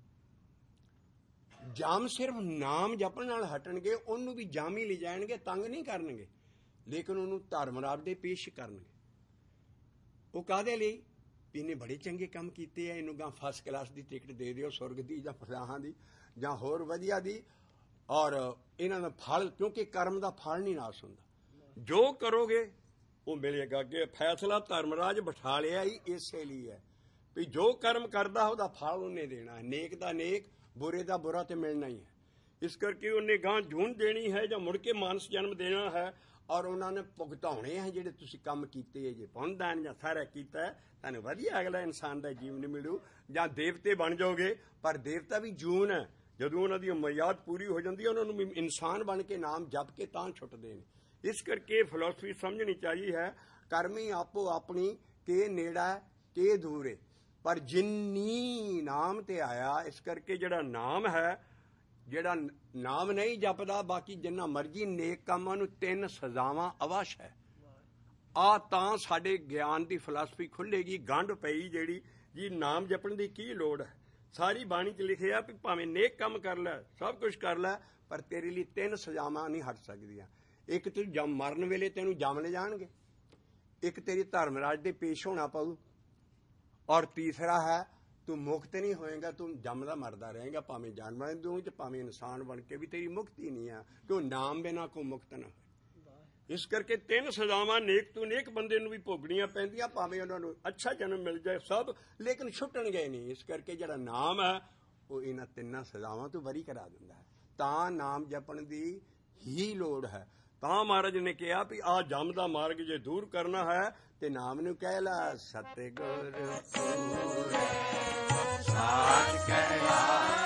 ਜਾਮ ਸਿਰਫ ਨਾਮ ਜਪਣ ਨਾਲ ਹਟਣਗੇ, ਉਹਨੂੰ ਵੀ ਜਾਮੀ ਲੈ ਜਾਣਗੇ, ਤੰਗ ਨਹੀਂ ਕਰਨਗੇ, ਲੇਕਿਨ ਉਹਨੂੰ ਧਰਮਰਾਜ ਦੇ ਪੇਸ਼ ਕਰਨਗੇ। ਉਹ ਕਾਹਦੇ ਲਈ? ਇਹਨੇ ਬੜੇ ਚੰਗੇ ਕੰਮ ਕੀਤੇ ਆ, ਇਹਨੂੰ ਗਾਂ ਫਸਟ ਕਲਾਸ ਦੀ ਟਿਕਟ ਦੇ ਦਿਓ, ਸੁਰਗ ਦੀ ਜਾਂ ਫਲਾਹਾਂ ਦੀ ਜਾਂ ਹੋਰ ਵਧੀਆ ਦੀ, ਔਰ ਇਹਨਾਂ ਦਾ ਫਲ, ਕਿਉਂਕਿ ਕਰਮ ਦਾ ਫਲ ਨਹੀਂ ਨਾਸ ਹੁੰਦਾ, ਜੋ ਕਰੋਗੇ ਉਹ ਮਿਲੇਗਾ। ਅੱਗੇ ਫੈਸਲਾ ਧਰਮਰਾਜ ਬਿਠਾ ਲਿਆ ਹੀ ਇਸੇ ਲਈ ਹੈ ਵੀ ਜੋ ਕਰਮ ਕਰਦਾ ਉਹਦਾ ਫਲ ਉਹਨੇ ਦੇਣਾ ਹੈ। ਨੇਕ ਦਾ ਨੇਕ, ਬੁਰੇ ਦਾ ਬੁਰਾ ਤੇ ਮਿਲਣਾ ਹੀ ਹੈ। ਇਸ ਕਰਕੇ ਉਹਨੇ ਗਾਂ ਜੂਨ ਦੇਣੀ ਹੈ ਜਾਂ ਮੁੜ ਕੇ ਮਾਨਸ ਜਨਮ ਦੇਣਾ ਹੈ, ਔਰ ਉਹਨਾਂ ਨੇ ਭੁਗਤਾਉਣੇ ਹੈ ਜਿਹੜੇ ਤੁਸੀਂ ਕੰਮ ਕੀਤੇ ਹੈ। ਜੇ ਪੁੰਨਦਾਨ ਜਾਂ ਸਾਰਾ ਕੀਤਾ ਹੈ, ਤੁਹਾਨੂੰ ਵਧੀਆ ਅਗਲਾ ਇਨਸਾਨ ਦਾ ਜੀਵਨ ਮਿਲੂ, ਜਾਂ ਦੇਵਤੇ ਬਣ ਜਾਓਗੇ। ਪਰ ਦੇਵਤਾ ਵੀ ਜੂਨ ਹੈ, ਜਦੋਂ ਉਹਨਾਂ ਦੀ ਮਿਆਦ ਪੂਰੀ ਹੋ ਜਾਂਦੀ ਹੈ ਉਹਨਾਂ ਨੂੰ ਵੀ ਇਨਸਾਨ ਬਣ ਕੇ ਨਾਮ ਜਪ ਕੇ ਤਾਂ ਛੁੱਟਦੇ ਨੇ। ਇਸ ਕਰਕੇ ਫਿਲਾਸਫੀ ਸਮਝਣੀ ਚਾਹੀਦੀ ਹੈ, ਕਰਮੀ ਆਪੋ ਆਪਣੀ ਕੇ ਨੇੜਾ ਕੇ ਦੂਰੇ, ਪਰ ਜਿੰਨੀ ਨਾਮ ਤੇ ਆਇਆ। ਇਸ ਕਰਕੇ ਜਿਹੜਾ ਨਾਮ ਹੈ, ਜਿਹੜਾ ਨਾਮ ਨਹੀਂ ਜਪਦਾ, ਬਾਕੀ ਜਿੰਨਾ ਮਰਜ਼ੀ ਨੇਕ ਕੰਮਾਂ ਨੂੰ ਤਿੰਨ ਸਜ਼ਾਵਾਂ ਅਵਸ਼ ਹੈ। ਆ ਤਾਂ ਸਾਡੇ ਗਿਆਨ ਦੀ ਫਿਲਾਸਫੀ ਖੁੱਲੇਗੀ। ਗੰਢ ਪਈ ਜਿਹੜੀ ਜੀ ਨਾਮ ਜਪਣ ਦੀ ਕੀ ਲੋੜ ਹੈ। ਸਾਰੀ ਬਾਣੀ 'ਚ ਲਿਖਿਆ ਵੀ ਭਾਵੇਂ ਨੇਕ ਕੰਮ ਕਰ ਲੈ, ਸਭ ਕੁਝ ਕਰ ਲੈ, ਪਰ ਤੇਰੇ ਲਈ ਤਿੰਨ ਸਜ਼ਾਵਾਂ ਨਹੀਂ ਹਟ ਸਕਦੀਆਂ। ਇੱਕ ਤੇ ਜਮ ਮਰਨ ਵੇਲੇ ਤੈਨੂੰ ਜਮ ਲੈ ਜਾਣਗੇ, ਇੱਕ ਤੇਰੀ ਧਰਮਰਾਜ ਦੇ ਪੇਸ਼ ਹੋਣਾ ਪਊ, ਔਰ ਤੀਸਰਾ ਹੈ ਤੂੰ ਮੁਕਤ ਨਹੀਂ ਹੋਏਗਾ, ਤੂੰ ਜੰਮਦਾ ਮਰਦਾ ਰਹੇਗਾ, ਭਾਵੇਂ ਜਾਨਵਰਾਂ ਦੇ ਦੂਰ 'ਚ ਭਾਵੇਂ ਇਨਸਾਨ ਬਣ ਕੇ ਵੀ ਤੇਰੀ ਮੁਕਤੀ ਨਹੀਂ ਆ, ਕਿਉਂ ਨਾਮ ਬਿਨਾ ਕੋਈ ਮੁਕਤ ਨਾ ਹੋਏ। ਇਸ ਕਰਕੇ ਤਿੰਨ ਸਜ਼ਾਵਾਂ ਨੇਕ ਤੋਂ ਨੇਕ ਬੰਦੇ ਨੂੰ ਵੀ ਭੋਗਣੀਆਂ ਪੈਂਦੀਆਂ, ਭਾਵੇਂ ਉਹਨਾਂ ਨੂੰ ਅੱਛਾ ਜਨਮ ਮਿਲ ਜਾਏ ਸਭ, ਲੇਕਿਨ ਛੁੱਟਣਗੇ ਨਹੀਂ। ਇਸ ਕਰਕੇ ਜਿਹੜਾ ਨਾਮ ਹੈ ਉਹ ਇਹਨਾਂ ਤਿੰਨਾਂ ਸਜ਼ਾਵਾਂ ਤੋਂ ਬਰੀ ਕਰਾ ਦਿੰਦਾ ਹੈ। ਤਾਂ ਨਾਮ ਜਪਣ ਦੀ ਹੀ ਲੋੜ ਹੈ। ਤਾਂ ਮਹਾਰਾਜ ਨੇ ਕਿਹਾ ਵੀ ਆਹ ਜਮ ਦਾ ਮਾਰਗ ਜੇ ਦੂਰ ਕਰਨਾ ਹੈ ਤੇ ਨਾਮ ਨੂੰ ਕਹਿ ਲਾ, ਸਤਿਗੁਰ ਪੂਰੇ ਸਾਚ ਕਹਿਆ,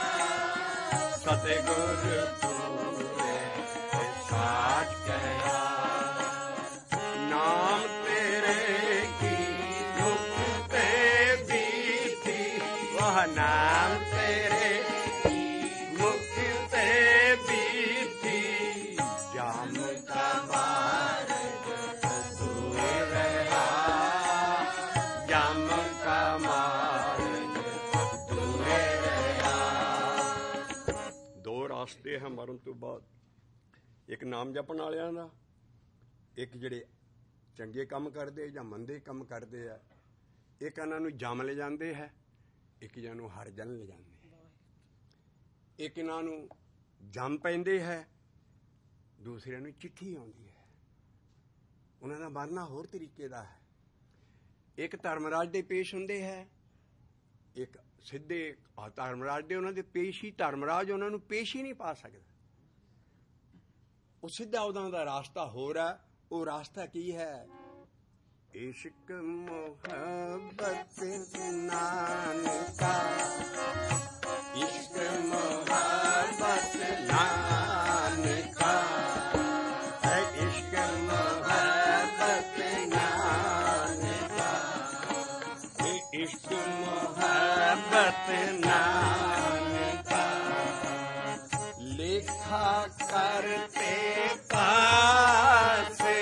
ਸਤਿਗੁਰ ਪੂਰੇ ਸਾਚ ਕਹਿਆ, ਨਾਮ ਤੇਰੇ ਕੀ ਮੁਕਤੇ ਬੀਤੀ, ਵਹ ਨਾਮ ਤੇਰੇ ਮੁਕਤੇ ਬੀਤੀ, ਜਮ ਕਾ ਮਾਰਗ ਦੂਰ ਰਹਾ, ਜਮ ਕਾ ਮਾਰਗ ਦੂਰ ਰਹਾ। ਦੋ ਰਾਸਤੇ ਹਨ ਮਰਨ ਤੋਂ ਬਾਅਦ, ਇੱਕ ਨਾਮ ਜਪਣ ਵਾਲਿਆਂ ਦਾ, ਇੱਕ ਜਿਹੜੇ ਚੰਗੇ ਕੰਮ ਕਰਦੇ ਜਾਂ ਮੰਦੇ ਕੰਮ ਕਰਦੇ ਆ, ਇੱਕ ਇਹਨਾਂ ਨੂੰ ਜਮ ਲੈ ਜਾਂਦੇ ਹੈ, ਇੱਕ ਇਹਨਾਂ ਨੂੰ ਹਰ ਜਨ ਲੈ ਜਾਂਦੇ ਹੈ। ਇੱਕ ਇਹਨਾਂ ਨੂੰ ਜਮ ਪੈਂਦੇ ਹੈ, ਦੂਸਰਿਆਂ ਨੂੰ ਚਿੱਠੀ ਆਉਂਦੀ ਹੈ। ਉਹਨਾਂ ਦਾ ਮਰਨਾ ਹੋਰ ਤਰੀਕੇ ਦਾ ਹੈ। ਇੱਕ ਧਰਮਰਾਜ ਦੇ ਪੇਸ਼ ਹੁੰਦੇ ਹੈ, ਇੱਕ ਸਿੱਧੇ ਧਰਮਰਾਜ ਦੇ ਉਹਨਾਂ ਦੇ ਪੇਸ਼ ਹੀ, ਧਰਮਰਾਜ ਉਹਨਾਂ ਨੂੰ ਪੇਸ਼ ਹੀ ਨਹੀਂ ਪਾ ਸਕਦਾ। ਉਹ ਸਿੱਧਾ ਉਹਨਾਂ ਦਾ ਰਾਸਤਾ ਹੋਰ ਹੈ। ਉਹ ਰਾਸਤਾ ਕੀ ਹੈ? ਇਸ਼ਕ ਮੁਹੱਬਤ ਨਾਨਕਾ, ਇਸ਼ਕ ਮੁਹੱਬਤ ਨਾਨਕਾ ਹੈ, ਇਸ਼ਕ ਮੁਹੱਬਤ ਨਾਨਕਾ, ਇਸ਼ਕ ਮੁਹੱਬਤ ਨਾਨਕਾ, ਲੇਖਾ ਕਰਤੇ ਪਾਸੇ,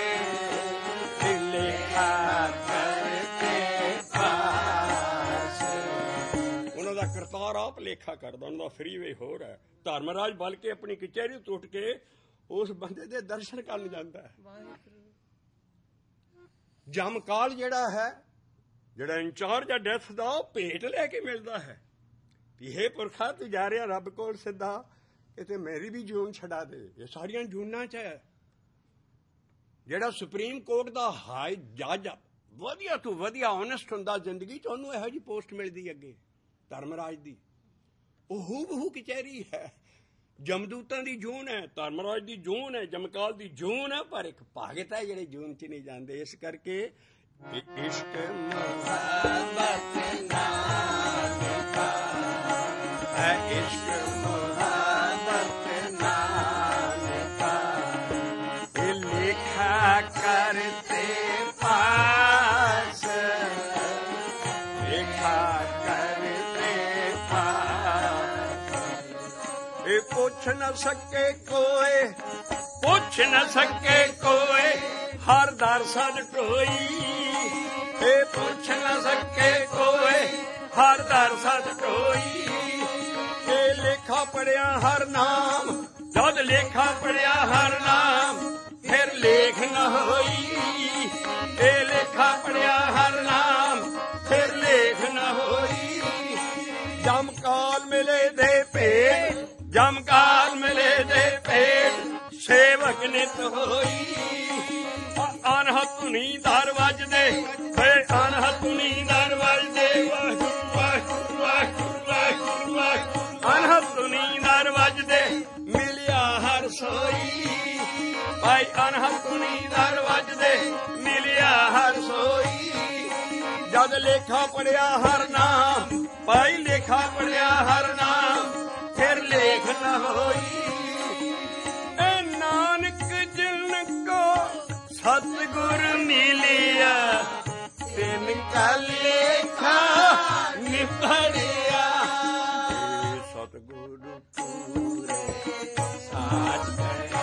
ਲੇਖਾ ਕਰਤੇ ਪਾਸੇ। ਉਹਨਾਂ ਦਾ ਕਰਤਾਰ ਆਪ ਲੇਖਾ ਕਰਦਾ, ਉਹਨਾਂ ਦਾ ਫਰੀਵੇ ਹੋਰ ਹੈ। ਧਰਮਰਾਜ ਬਲਕਿ ਆਪਣੀ ਕਚਹਿਰੀ ਤੋਂ ਉੱਠ ਕੇ ਉਸ ਬੰਦੇ ਦੇ ਦਰਸ਼ਨ ਕਰਨ ਜਾਂਦਾ ਹੈ। ਜਮਕਾਲ ਜਿਹੜਾ ਹੈ, ਜਿਹੜਾ ਇੰਚਾਰਜ ਹੈ ਡੈਥ ਦਾ, ਉਹ ਭੇਟ ਲੈ ਕੇ ਮਿਲਦਾ ਹੈ ਵੀ ਹੇ ਪੁਰਖਾ ਤੂੰ ਜਾ ਰਿਹਾ ਰੱਬ ਕੋਲ ਸਿੱਧਾ, ਕਿਤੇ ਮੇਰੀ ਵੀ ਜੂਨ ਛਡਾ ਦੇ। ਇਹ ਸਾਰੀਆਂ ਜੂਨਾਂ 'ਚ ਹੈ। ਜਿਹੜਾ ਸੁਪਰੀਮ ਕੋਰਟ ਦਾ ਹਾਈ ਜੱਜ ਵਧੀਆ ਤੋਂ ਵਧੀਆ ਓਨੈਸਟ ਹੁੰਦਾ ਜ਼ਿੰਦਗੀ 'ਚ, ਉਹਨੂੰ ਇਹੋ ਜਿਹੀ ਪੋਸਟ ਮਿਲਦੀ ਅੱਗੇ ਧਰਮਰਾਜ ਦੀ। ਉਹ ਹੂ ਬਹੂ ਕਚਹਿਰੀ ਹੈ। ਜਮਦੂਤਾਂ ਦੀ ਜੂਨ ਹੈ, ਧਰਮਰਾਜ ਦੀ ਜੂਨ ਹੈ, ਜਮਕਾਲ ਦੀ ਜੂਨ ਹੈ, ਪਰ ਇੱਕ ਭਾਗਤ ਹੈ ਜਿਹੜੇ ਜੂਨ 'ਚ ਨਹੀਂ ਜਾਂਦੇ। ਇਸ ਕਰਕੇ ਇਸ਼ਕ ਮੁਹੱਬਤ ਨਾਨਕਾ ਹੈ, ਇਸ਼ਕ ਮੁਹੱਬਤ ਨਾਨਕਾ, ਇਹ ਲੇਖਾ ਕਰਤੇ ਪਾਸ, ਲੇਖਾ ਕਰਤੇ ਪਾਸ, ਇਹ ਪੁੱਛ न सके कोई, पुछ न सके कोई, हर दर सद कोई, ए पुछ न सके कोई, हर दर सद कोई, ए लेखा पढ़िया हर नाम, जद लेखा पढ़िया हर नाम, फिर लेख न होई, ए लेखा पढ़िया हर नाम, फिर लेख न होई, जमकाल मिले दे भेद, जमकाल मिले दे भेद, सेवक नित होई, अनहतुनी दर वजदे, अनहतुनी दर वजदे, वाहिगुरू वाहिगुरू वाहिगुरू वाहिगुरू, अनहतुनी दर वजदे, मिलिया हर सोई, भाई अनहतुनी दर वजदे, मिलिया हर सोई, जद लेखा पढ़िया हर नाम, भाई लेखा पढ़िया हर नाम, फिर लेख न होई, ए नानक जिन को सतगुर मिलिया, तिनका लेखा निभड़िया, सतगुर पूरे साच गया,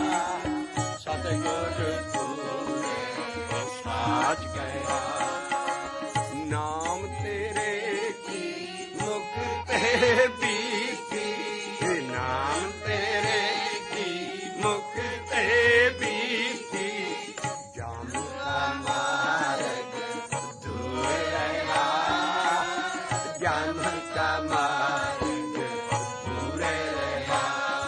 सतगुर पूरे साच गया, नाम तेरे की मुक्ति बीती, नाम तेरे की मुक्ति बीती, जाम का मार्ग दूर रहा, जाम का मार्ग दूर रहा।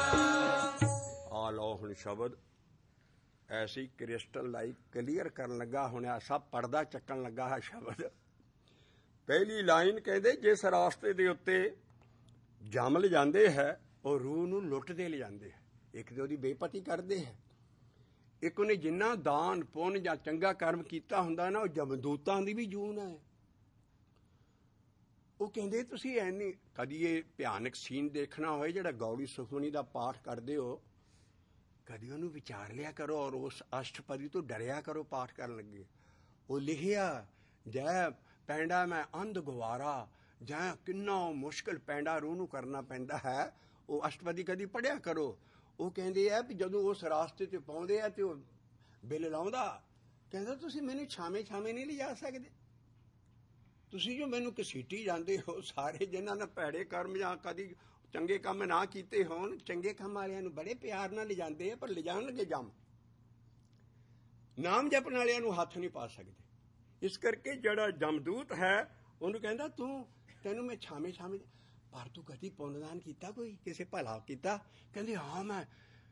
आ लो हुण शब्द ऐसी क्रिस्टल लाइक क्लीयर करन लगा, हुण सब पड़दा चक्कन लगा है शब्द। पहली लाइन कहते जिस रास्ते दे उत्ते ਜਮ ਲਿਜਾਂਦੇ ਹੈ, ਉਹ ਰੂਹ ਨੂੰ ਲੁੱਟਦੇ ਲਿਜਾਂਦੇ ਹੈ। ਇੱਕ ਤਾਂ ਉਹਦੀ ਬੇਪਤੀ ਕਰਦੇ ਹੈ, ਇੱਕ ਉਹਨੇ ਜਿੰਨਾ ਦਾਨ ਪੁੰਨ ਜਾਂ ਚੰਗਾ ਕਰਮ ਕੀਤਾ ਹੁੰਦਾ ਨਾ, ਉਹ ਜਮਦੂਤਾਂ ਦੀ ਵੀ ਜੂਨ ਹੈ। ਉਹ ਕਹਿੰਦੇ ਤੁਸੀਂ ਐਨੀ ਕਦੀ ਇਹ ਭਿਆਨਕ ਸੀਨ ਦੇਖਣਾ ਹੋਏ ਜਿਹੜਾ ਗੌੜੀ ਸੁਖਮਨੀ ਦਾ ਪਾਠ ਕਰਦੇ ਹੋ, ਕਦੀ ਉਹਨੂੰ ਵਿਚਾਰ ਲਿਆ ਕਰੋ ਔਰ ਉਸ ਅਸ਼ਟਪਦੀ ਤੋਂ ਡਰਿਆ ਕਰੋ ਪਾਠ ਕਰਨ ਲੱਗੇ। ਉਹ ਲਿਖਿਆ ਜੈ ਪੈਂਡਾ ਮੈਂ ਅੰਧ ਗਵਾਰਾ, ਜਾਂ ਕਿੰਨਾ ਮੁਸ਼ਕਿਲ ਪੈਂਡਾ ਰੂਹ ਨੂੰ ਕਰਨਾ ਪੈਂਦਾ ਹੈ, ਉਹ ਅਸ਼ਟਪਦੀ ਕਦੀ ਪੜ੍ਹਿਆ ਕਰੋ। ਉਹ ਕਹਿੰਦੇ ਆ ਵੀ ਜਦੋਂ ਉਸ ਰਾਸਤੇ 'ਤੇ ਪਾਉਂਦੇ ਆ ਤੇ ਉਹ ਬਿੱਲ ਲਾਉਂਦਾ, ਕਹਿੰਦਾ ਤੁਸੀਂ ਮੈਨੂੰ ਛਾਵੇਂ ਛਾਵੇਂ ਨਹੀਂ ਲਿਜਾ ਸਕਦੇ, ਤੁਸੀਂ ਜੋ ਮੈਨੂੰ ਘਸੀਟੀ ਜਾਂਦੇ ਹੋ। ਸਾਰੇ ਜਿਨ੍ਹਾਂ ਨੇ ਭੈੜੇ ਕਰਮ ਜਾਂ ਕਦੀ ਚੰਗੇ ਕੰਮ ਨਾ ਕੀਤੇ ਹੋਣ, ਚੰਗੇ ਕੰਮ ਵਾਲਿਆਂ ਨੂੰ ਬੜੇ ਪਿਆਰ ਨਾਲ ਲਿਜਾਂਦੇ ਆ, ਪਰ ਲਿਜਾਣਗੇ ਜਮ। ਨਾਮ ਜਪਣ ਵਾਲਿਆਂ ਨੂੰ ਹੱਥ ਨਹੀਂ ਪਾ ਸਕਦੇ। ਇਸ ਕਰਕੇ ਜਿਹੜਾ ਜਮਦੂਤ ਹੈ ਉਹਨੂੰ ਕਹਿੰਦਾ ਤੂੰ ਤੈਨੂੰ ਮੈਂ ਛਾਵੇਂ ਛਾਵੇਂ, ਪਰ ਤੂੰ ਕਦੀ ਪੁੰਨਦਾਨ ਕੀਤਾ, ਕੋਈ ਕਿਸੇ ਭਲਾ ਕੀਤਾ? ਕਹਿੰਦੇ ਹਾਂ ਮੈਂ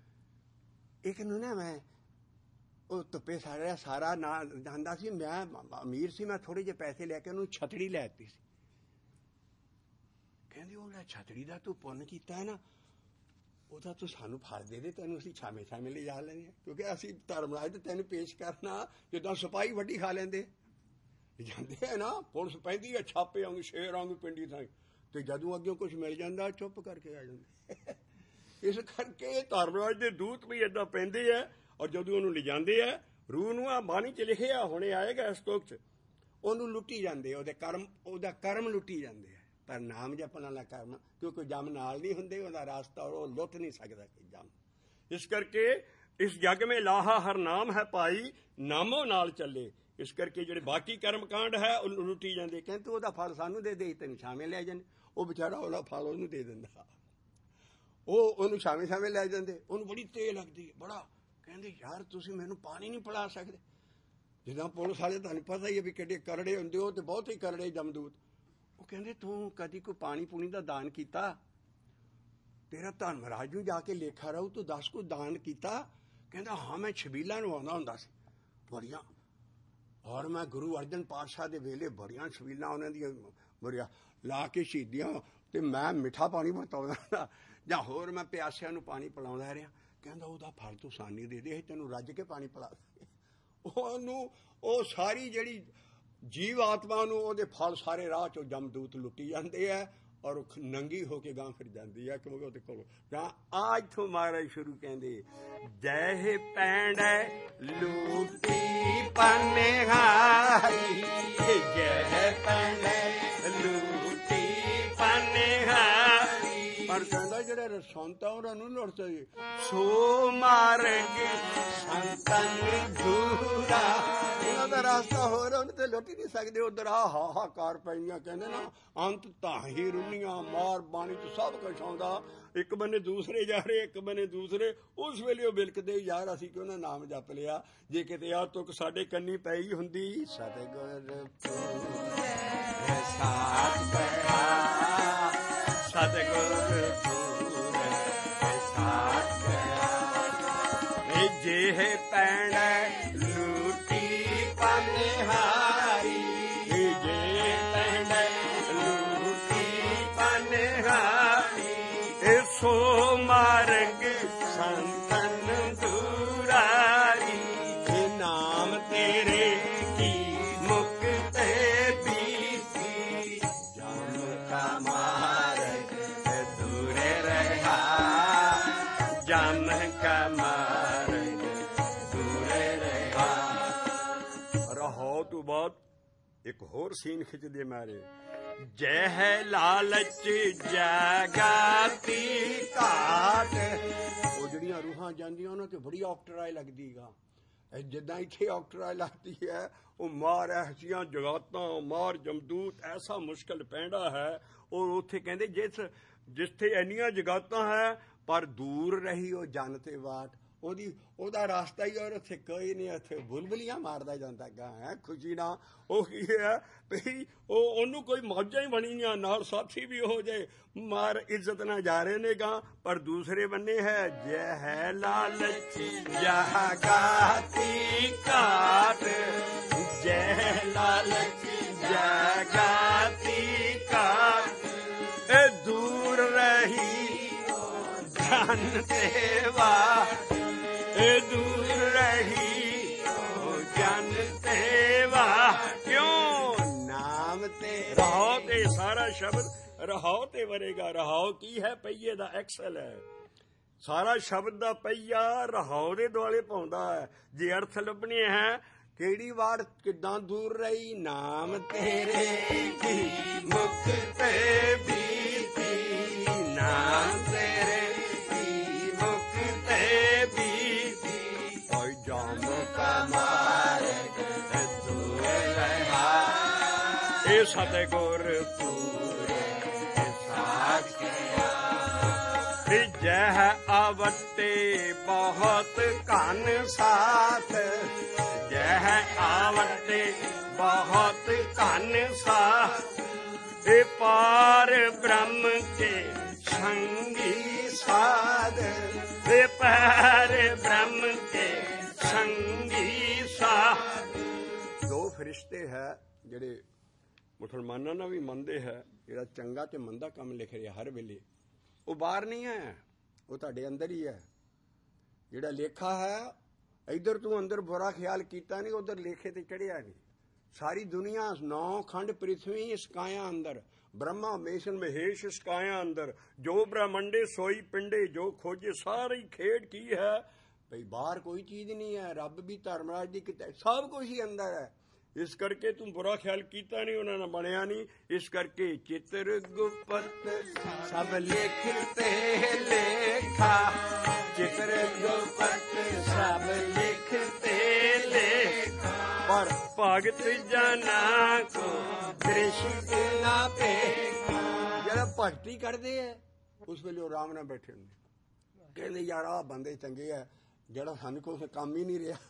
ਇੱਕ ਨੂੰ ਨਾ ਮੈਂ ਉਹ ਧੁੱਪੇ ਸਾਰਾ ਸਾਰਾ ਨਾ ਜਾਂਦਾ ਸੀ, ਮੈਂ ਅਮੀਰ ਸੀ, ਮੈਂ ਥੋੜ੍ਹੇ ਜਿਹੇ ਪੈਸੇ ਲੈ ਕੇ ਉਹਨੂੰ ਛਤੜੀ ਲੈ ਦਿੱਤੀ ਸੀ। ਕਹਿੰਦੇ ਉਹ ਲੈ ਛਤੜੀ ਦਾ ਤੂੰ ਪੁੰਨ ਕੀਤਾ ਹੈ ਨਾ, ਉਹਦਾ ਤੂੰ ਸਾਨੂੰ ਫਲ ਦੇ ਦੇ, ਤੈਨੂੰ ਅਸੀਂ ਛਾਵੇਂ ਛਾਵੇਂ ਲੈ ਜਾ ਲੈਂਦੇ ਹਾਂ, ਕਿਉਂਕਿ ਅਸੀਂ ਧਰਮਰਾਜ ਤੇ ਤੈਨੂੰ ਪੇਸ਼ ਕਰਨਾ ਜਿੱਦਾਂ ਸਿਪਾਹੀ ਵੱਡੀ ਖਾ ਲੈਂਦੇ ਜਾਂਦੇ ਹੈ ਨਾ। ਪੁਲਿਸ ਪੈਂਦੀ ਹੈ ਛਾਪੇ ਆਉਂਗੀ ਸ਼ੇਰ ਆਉਂਗੀ ਪਿੰਡੀ ਥਾਂ, ਤੇ ਜਦੋਂ ਅੱਗੇ ਕੁਝ ਮਿਲ ਜਾਂਦਾ ਚੁੱਪ ਕਰਕੇ ਆ ਜਾਂਦੇ। ਇਸ ਕਰਕੇ ਧਰਮਰਾਜ ਦੇ ਦੂਤ ਵੀ ਏਦਾਂ ਪੈਂਦੇ ਹੈ, ਔਰ ਜਦੋਂ ਉਹਨੂੰ ਲਿਜਾਂਦੇ ਹੈ ਰੂਹ ਨੂੰ, ਆ ਬਾਣੀ 'ਚ ਲਿਖਿਆ ਹੁਣੇ ਆਏਗਾ ਇਸ ਤੋਕ 'ਚ, ਉਹਨੂੰ ਲੁੱਟੀ ਜਾਂਦੇ, ਉਹਦੇ ਕਰਮ ਉਹਦਾ ਕਰਮ ਲੁੱਟੀ ਜਾਂਦੇ ਹੈ। ਪਰ ਨਾਮ ਜਪਣ ਵਾਲਾ ਕਰਮ, ਕਿਉਂਕਿ ਜਮ ਨਾਲ ਨਹੀਂ ਹੁੰਦੇ, ਉਹਦਾ ਰਾਸਤਾ ਉਹ ਲੁੱਟ ਨਹੀਂ ਸਕਦਾ ਕੋਈ ਜਮ। ਇਸ ਕਰਕੇ ਇਸ ਜੱਗ ਮੇਂ ਲਾਹਾ ਹਰ ਨਾਮ ਹੈ ਭਾਈ, ਨਾਮੋ ਨਾਲ ਚੱਲੇ। ਇਸ ਕਰਕੇ ਜਿਹੜੇ ਬਾਕੀ ਕਰਮ ਕਾਂਡ ਹੈ ਉਹ ਲੁੱਟੀ ਜਾਂਦੇ। ਕਹਿੰਦੇ ਉਹਦਾ ਫਲ ਸਾਨੂੰ ਦੇ ਦੇ, ਤੈਨੂੰ ਛਾਵੇਂ ਲੈ ਜਾਂਦੇ। ਉਹ ਵਿਚਾਰਾ ਉਹਦਾ ਫਲ ਉਹਨੂੰ ਦੇ ਦਿੰਦਾ, ਉਹ ਉਹਨੂੰ ਛਾਵੇਂ ਛਾਵੇਂ ਲੈ ਜਾਂਦੇ। ਉਹਨੂੰ ਬੜੀ ਤੇਜ਼ ਲੱਗਦੀ, ਬੜਾ ਕਹਿੰਦੇ ਯਾਰ ਤੁਸੀਂ ਮੈਨੂੰ ਪਾਣੀ ਨਹੀਂ ਪਿਲਾ ਸਕਦੇ। ਜਿੱਦਾਂ ਪੁਲਿਸ ਵਾਲੇ ਤੁਹਾਨੂੰ ਪਤਾ ਹੀ ਹੈ ਵੀ ਕਿੱਡੇ ਕਰੜੇ ਹੁੰਦੇ ਹੋ, ਤੇ ਬਹੁਤ ਹੀ ਕਰੜੇ ਜਮਦੂਤ। ਉਹ ਕਹਿੰਦੇ ਤੂੰ ਕਦੀ ਕੋਈ ਪਾਣੀ ਪੂਣੀ ਦਾ ਦਾਨ ਕੀਤਾ? ਤੇਰਾ ਧਰਮਰਾਜ ਨੂੰ ਜਾ ਕੇ ਲੇਖਾ ਰਹੂ, ਤੂੰ ਦੱਸ ਕੋਈ ਦਾਨ ਕੀਤਾ? ਕਹਿੰਦਾ ਹਾਂ ਮੈਂ ਛਬੀਲਾਂ ਨੂੰ ਆਉਂਦਾ ਹੁੰਦਾ ਸੀ ਬੜੀਆਂ, ਔਰ ਮੈਂ ਗੁਰੂ ਅਰਜਨ ਪਾਤਸ਼ਾਹ ਦੇ ਵੇਲੇ ਬੜੀਆਂ ਛਬੀਲਾਂ ਉਹਨਾਂ ਦੀਆਂ ਬੜੀਆਂ ਲਾ ਕੇ ਸ਼ਹੀਦੀਆਂ, ਤੇ ਮੈਂ ਮਿੱਠਾ ਪਾਣੀ ਵਰਤਾਉਂਦਾ ਜਾਂ ਹੋਰ ਮੈਂ ਪਿਆਸਿਆਂ ਨੂੰ ਪਾਣੀ ਪਿਲਾਉਂਦਾ ਰਿਹਾ। ਕਹਿੰਦਾ ਉਹਦਾ ਫਲ ਤੂੰ ਸਾਨੀ ਦੇ ਦੇ, ਤੈਨੂੰ ਰੱਜ ਕੇ ਪਾਣੀ ਪਿਲਾ ਦੇ। ਉਹਨੂੰ ਉਹ ਸਾਰੀ ਜਿਹੜੀ ਜੀਵ ਆਤਮਾ ਨੂੰ ਉਹਦੇ ਫਲ ਸਾਰੇ ਰਾਹ 'ਚੋਂ ਜਮਦੂਤ ਲੁੱਟੀ ਜਾਂਦੇ ਹੈ, ਔਰ ਉਹ ਨੰਗੀ ਹੋ ਕੇ ਗਾਂ ਫਿਰ ਜਾਂਦੀ ਹੈ, ਕਿਉਂਕਿ ਉਹਦੇ ਕੋਲ ਜਾਂ ਆ ਇੱਥੋਂ ਮਹਾਰਾਜ ਸ਼ੁਰੂ ਕਹਿੰਦੇ ਜੈ ਪੈਂਡੈ ਲੂਟੀ ਪਨਹਾਰੀ, ਜੈ ਪੈਂਡੈ ਲੂਟੀ ਪਨਹਾਰੀ। ਪਰ ਕਹਿੰਦਾ ਜਿਹੜੇ ਰਸੌਂਤਾ ਉਹਨਾਂ ਨੂੰ ਲੁੱਟਦੇ, ਸੋ ਮਾਰਗ ਸੰਤਨ ਧੂਰਾ, ਉਹਨਾਂ ਦਾ ਰਾਸਤਾ ਹੋਰ, ਉਹਨੂੰ ਤੇ ਲੁੱਟ ਹੀ ਨਹੀਂ ਸਕਦੇ। ਉਧਰ ਆ ਹਾਹਾਕਾਰ ਪੈਂਦੀਆਂ, ਕਹਿੰਦੇ ਨਾ ਅੰਤ ਤਾਹੀ ਰੁੰਨੀਆਂ ਮਾਰ, ਬਾਣੀ 'ਚ ਸਭ ਕੁਛ ਆਉਂਦਾ। ਇੱਕ ਬੰਨੇ ਦੂਸਰੇ ਜਾ ਰਹੇ, ਇੱਕ ਬੰਨੇ ਦੂਸਰੇ। ਉਸ ਵੇਲੇ ਉਹ ਬਿਲਕਦੇ ਯਾਰ ਅਸੀਂ ਕਿਉਂ ਨਾ ਨਾਮ ਜਪ ਲਿਆ, ਜੇ ਕਿਤੇ ਆ ਤੁਕ ਸਾਡੇ ਕੰਨੀ ਪਈ ਹੁੰਦੀ। ਸਤਿਗੁਰ ਸਾਥ ਪਿਆ, ਸਤਿਗੁਰ ਸਾਥ ਪਿਆ, ਜੇ ਪੈਂਡੈ ਲੂਟੀ ਪਨਹਾਰੀ, ਜੇ ਪੈਂਡੈ ਲੂਟੀ ਪਨਹਾਰੀ, ਸੋ ਮਾਰਗ ਸੰਤਨ ਦੁਰਾਰੀ, ਨਾਮ ਤੇਰੇ ਕੀ ਮੁਕਤ ਬੀਤੀ, ਜਮ ਕਾ ਮਾਰਗ ਦੂਰੇ ਰਹਾ, ਜਮ ਕਾ ਮਾਰਗ ਦੂਰੇ ਰਹਾ। ਰਹੋ ਤੋਂ ਬਾਅਦ ਇੱਕ ਹੋਰ ਸੀਨ ਖਿੱਚਦੇ ਮਾਰੇ, ਜੈ ਹੈ ਲਾਲਚ ਜਗਾਤੀ ਘਾਟ। ਉਹ ਜਿਹੜੀਆਂ ਰੂਹਾਂ ਜਾਂਦੀਆਂ ਉਹਨਾਂ ਤੇ ਬੜੀ ਔਕਟਰਾਏ ਲੱਗਦੀ ਗਾ, ਜਿੱਦਾਂ ਇੱਥੇ ਔਕਟਰਾਏ ਲੱਗਦੀ ਹੈ। ਉਹ ਮਾਰ ਐਸੀਆਂ ਜਗਾਤਾਂ, ਮਾਰ ਜਮਦੂਤ, ਐਸਾ ਮੁਸ਼ਕਿਲ ਪੈਂਦਾ ਹੈ। ਉਹ ਉੱਥੇ ਕਹਿੰਦੇ ਜਿਸ ਜਿੱਥੇ ਇੰਨੀਆਂ ਜਗਾਤਾਂ ਹੈ, ਪਰ ਦੂਰ ਰਹੀ ਉਹ ਜਨ ਤੇ ਵਾਟ, ਉਹਦੀ ਉਹਦਾ ਰਾਸਤਾ ਹੀ ਔਰ ਉੱਥੇ ਕੋਈ ਨਹੀਂ, ਉੱਥੇ ਬੁਲਬੁਲੀਆਂ ਮਾਰਦਾ ਜਾਂਦਾ ਗਾ ਹੈ ਖੁਸ਼ੀ ਨਾਲ। ਉਹ ਕੀ ਹੈ ਵੀ ਉਹ ਉਹਨੂੰ ਕੋਈ ਮੌਜਾਂ ਹੀ ਬਣੀਆਂ, ਨਾਲ ਸਾਥੀ ਵੀ ਹੋ ਜਾਏ, ਮਾਰ ਇੱਜ਼ਤ ਨਾਲ ਜਾ ਰਹੇ ਨੇ ਗਾ। ਪਰ ਦੂਸਰੇ ਬੰਨੇ ਹੈ ਜੈ ਹੈ ਲਾਲਚ ਜਗਾਤੀ ਘਾਟ, ਜੈ ਲਾਲਚ ਜਗਾਤੀ ਘਾਟ, ਇਹ ਦੂਰ ਜਨ ਤੇਵਾ ਇਹ ਦੂਰ ਰਹੀ ਉਹ ਜਨ ਤੇਵਾ। ਕਿਉਂ ਨਾਮ ਤੇ ਰਹਾਉ ਤੇ ਸਾਰਾ ਸ਼ਬਦ ਰਹਾਉ ਤੇ ਵਰੇਗਾ। ਰਹਾਉ ਕੀ ਹੈ? ਪਹੀਏ ਦਾ ਐਕਸਲ ਹੈ। ਸਾਰਾ ਸ਼ਬਦ ਦਾ ਪਹੀਆ ਰਹਾਉ ਦੇ ਦੁਆਲੇ ਪਾਉਂਦਾ ਹੈ। ਜੇ ਅਰਥ ਲੱਭਣੇ ਹੈ ਕਿਹੜੀ ਵਾਰ ਕਿੱਦਾਂ ਦੂਰ ਰਹੀ ਨਾਮ ਤੇਰੇ ਕੀ ਮੁਖ ਤੇ ਬੀਤੀ ਨਾਮ ਤੇਰੇ ਕੀ ਮੁਖ ਤੇ ਬੀਤੀ ਓਏ ਜਾਮ ਕਮਾਰੇ ਦੂਰ ਰਹਾ ਇਹ ਸਤਿਗੁਰ ਪੂਰੇ ਸਾਥ ਕਿਆ ਜਹ ਆਵਟੇ ਬਹੁਤ ਘਨ ਸਾਥ ਜਹ ਆਵਟੇ ਬਹੁਤ ਘਨ ਸਾਥ ਇਹ ਪਾਰ ਬ੍ਰਹਮ ਕੇ ਸੰਗੀ ਸਾਧ ਇਹ ਪਾਰ ਬ੍ਰਹਮ ਕੇ ਸੰਗੀ ਸਾਧ। ਦੋ ਫਰਿਸ਼ਤੇ ਹੈ ਜਿਹੜੇ ਮੁਸਲਮਾਨਾਂ ਨਾਲ ਵੀ ਮੰਨਦੇ ਹੈ। ਜਿਹੜਾ ਚੰਗਾ ਤੇ ਮੰਦਾ ਕੰਮ ਲਿਖ ਰਿਹਾ ਹਰ ਵੇਲੇ ਉਹ ਬਾਹਰ ਨਹੀਂ ਹੈ, ਉਹ ਤੁਹਾਡੇ ਅੰਦਰ ਹੀ ਹੈ। ਜਿਹੜਾ ਲੇਖਾ ਹੈ ਇੱਧਰ ਤੂੰ ਅੰਦਰ ਬੁਰਾ ਖਿਆਲ ਕੀਤਾ ਨਹੀਂ, ਉਧਰ ਲੇਖੇ ਤੇ ਚੜਿਆ ਨਹੀਂ। ਸਾਰੀ ਦੁਨੀਆ ਨੌ ਖੰਡ ਪ੍ਰਿਥਵੀ ਇਸਕਾਇਆ ਅੰਦਰ ਬ੍ਰਹਮਾ ਮੇਸ਼ਨ ਮਹੇਸ਼ ਇਸਕਾਇਆ ਅੰਦਰ ਜੋ ਬ੍ਰਹਮੰਡੇ ਸੋਈ ਪਿੰਡੇ ਜੋ ਖੋਜੇ। ਸਾਰੀ ਖੇਡ ਕੀ ਹੈ ਭਈ ਬਾਹਰ ਕੋਈ ਚੀਜ਼ ਨਹੀਂ ਹੈ। ਰੱਬ ਵੀ ਧਰਮਰਾਜ ਦੀ ਕਿਤੇ ਸਭ ਕੁਝ ਹੀ ਅੰਦਰ ਹੈ। ਇਸ ਕਰਕੇ ਤੂੰ ਬੁਰਾ ਖਿਆਲ ਕੀਤਾ ਨਹੀਂ, ਉਹਨਾਂ ਨਾਲ ਬਣਿਆ ਨਹੀਂ। ਇਸ ਕਰਕੇ ਚਿੱਤਰ ਗੁਪਤ ਸਭ ਲਿਖਤੇ ਲੇਖਾ ਚਿੱਤਰ ਗੁਪਤ ਸਭ ਲਿਖਤੇ ਲੇਖਾ ਪਰ ਭਗਤ ਜਨਾ ਕੋ ਦ੍ਰਿਸ਼ਟ ਨਾ ਪੇ। ਜਿਹੜਾ ਭਗਤੀ ਕਰਦੇ ਹੈ ਉਸ ਵੇਲੇ ਉਹ ਆਰਾਮ ਨਾਲ ਬੈਠੇ ਹੁੰਦੇ ਕਹਿੰਦੇ ਯਾਰ ਆਹ ਬੰਦੇ ਚੰਗੇ ਆ ਜਿਹੜਾ ਸਾਨੂੰ ਕੋਈ ਕੰਮ ਹੀ ਨਹੀਂ ਰਿਹਾ।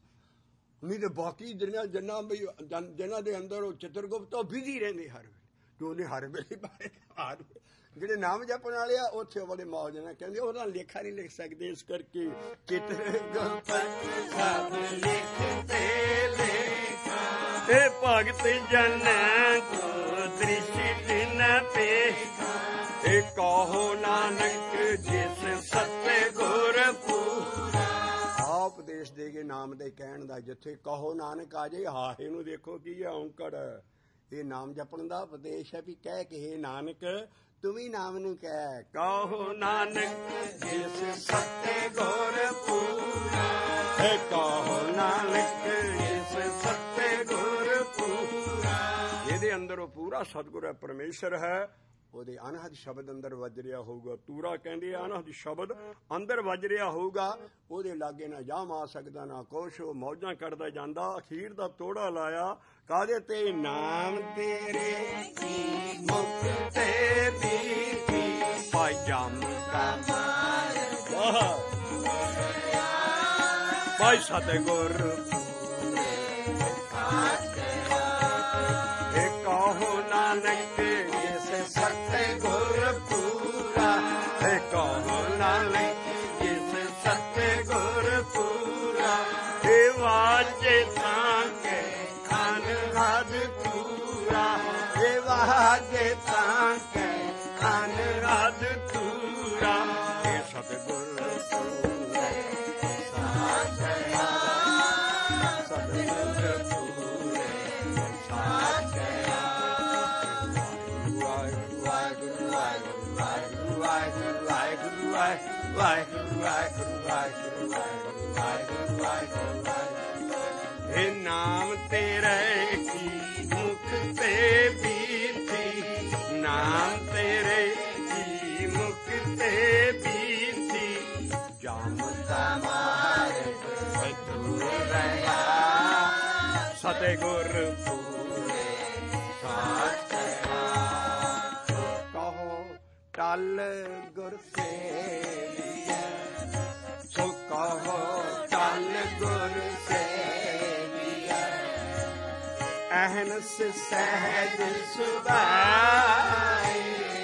ਨਹੀਂ ਤੇ ਬਾਕੀ ਜਿਹਨਾਂ ਜਿੰਨਾ ਵੀ ਜਿਹਨਾਂ ਦੇ ਅੰਦਰ ਉਹ ਚਿੱਤਰਗੁਪਤ ਉਹ ਬਿਜ਼ੀ ਰਹਿੰਦੇ ਹਰ ਵੇਲੇ ਕਿ ਉਹਨੇ ਹਰ ਵੇਲੇ ਬਾਰੇ ਹਰ ਜਿਹੜੇ ਨਾਮ ਜਪਣ ਵਾਲੇ ਆ ਉੱਥੇ ਬੜੇ ਮੌਜ ਨਾਲ ਕਹਿੰਦੇ ਉਹਦਾ ਲੇਖਾ ਨਹੀਂ ਲਿਖ ਸਕਦੇ। ਇਸ ਕਰਕੇ ਚਿੱਤਰਗੁਪਤ ਸਭ ਲਿਖਤੇ ਲੇਖਾ ਇਹ ਭਗਤ ਜਨ ਕੋ ਦ੍ਰਿਸ਼ਟ ਨ ਪੇਖਾ ਇਹ ਕਹੋ ਨਾਨਕ ਜਿਸ ਸੱਚੇ ਗੁਰ ਪੂਰਾ। ਉਪਦੇਸ਼ ਦੇ ਕੇ ਨਾਮ ਦੇ ਕਹਿਣ ਦਾ ਜਿੱਥੇ ਕਹੋ ਨਾਨਕ ਆ ਜੇ ਹਾਹੇ ਨੂੰ ਦੇਖੋ ਕੀ ਹੈ ਔਂਕੜ। ਇਹ ਨਾਮ ਜਪਣ ਦਾ ਉਪਦੇਸ਼ ਹੈ ਵੀ ਕਹਿ ਕੇ ਨਾਨਕ ਤੂੰ ਵੀ ਨਾਮ ਨੂੰ ਕਹਿ ਕਹੋ ਨਾਨਕ ਜਿਸ ਸੱਚੇ ਗੁਰ ਪੂਰਾ ਹੈ ਕਹੋ ਨਾਨਕ ਜਿਸ ਸੱਚੇ ਗੁਰ ਪੂਰਾ। ਇਹਦੇ ਅੰਦਰ ਉਹ ਪੂਰਾ ਸਤਿਗੁਰ ਹੈ ਪਰਮੇਸ਼ਰ ਹੈ। ਉਹਦੇ ਅਨਹਦ ਸ਼ਬਦ ਅੰਦਰ ਵੱਜ ਰਿਹਾ ਹੋਊਗਾ। ਤੂਰਾ ਕਹਿੰਦੇ ਅਨਹਦ ਸ਼ਬਦ ਅੰਦਰ ਵੱਜ ਰਿਹਾ ਹੋਊਗਾ। ਉਹਦੇ ਲਾਗੇ ਨਾ ਜਾਮ ਆ ਸਕਦਾ ਨਾ ਕੁਛ। ਉਹ ਮੌਜਾਂ ਕੱਢਦਾ ਜਾਂਦਾ। ਅਖੀਰ ਦਾ ਤੋੜਾ ਲਾਇਆ ਕਾਹਦੇ ਤੇ ਨਾਮ ਤੇਰੇ ਕੀ ਮੁਖ ਤੇ ਬੀਤੀ ਭਾਈ ਜਮ ਕਾ ਮਾਰ ਭਾਈ ਸਤਿਗੁਰ ਇਹ ਕਹੋ ਨਾਨਕ ਜਿਸ ਸੱਚੇ ਗੁਰ ਪੂਰਾ ਇਹ ਕਹੋ ਨਾਨਕ ਜਿਸ ਸੱਚੇ ਗੁਰ ਪੂਰਾ ਇਹ ਵਾਜੇ ਤਾਂ ਕੇ ਅਨਹਦ ਤੂਰਾ ਇਹ ਵਾਜੇ ਤਾਂ ਕੇ ਅਨਹਦ ਤੂਰਾ ਇਹ ਸਤਿਗੁਰ ਪੂਰਾ ਸਾਚਾ ਸਤਿਗੁਰ ਪੂਰੇ ਸਾਚਾ ਵਾਹਿਗੁਰੂ ਵਾਹਿਗੁਰੂ ਵਾਹਿਗੁਰੂ ਵਾਹਿਗੁਰੂ ਵਾਹਿਗੁਰੂ ਵਾਹਿਗੁਰੂ ਵਾਹਿਗੁਰੂ ਵਾਹਿਗੁਰੂ ਵਾਹਿਗੁਰੂ ਇਹ ਨਾਮ ਤੇਰੇ ਕੀ ਮੁਖ ਤੇ ਬੀਤੀ ਨਾਮ ਤੇਰੇ ਕੀ ਮੁਖ ਤੇ ਬੀਤੀ ਜਾਮ ਤਮਾਰੇ ਦੂਰ ਰਹਾ ਸਤਿਗੁਰ ਪੂਰੇ ਸਾਚਾ ਕਹੋ ਟਲ ਗੁਰ ਸੇਵੀਐ ਸੋ ਕਹੋ ਟਲ ਗੁਰ ਸੇਵੀਐ ਅਹਨਸ ਸਹਿਜ ਸੁਭਾਈ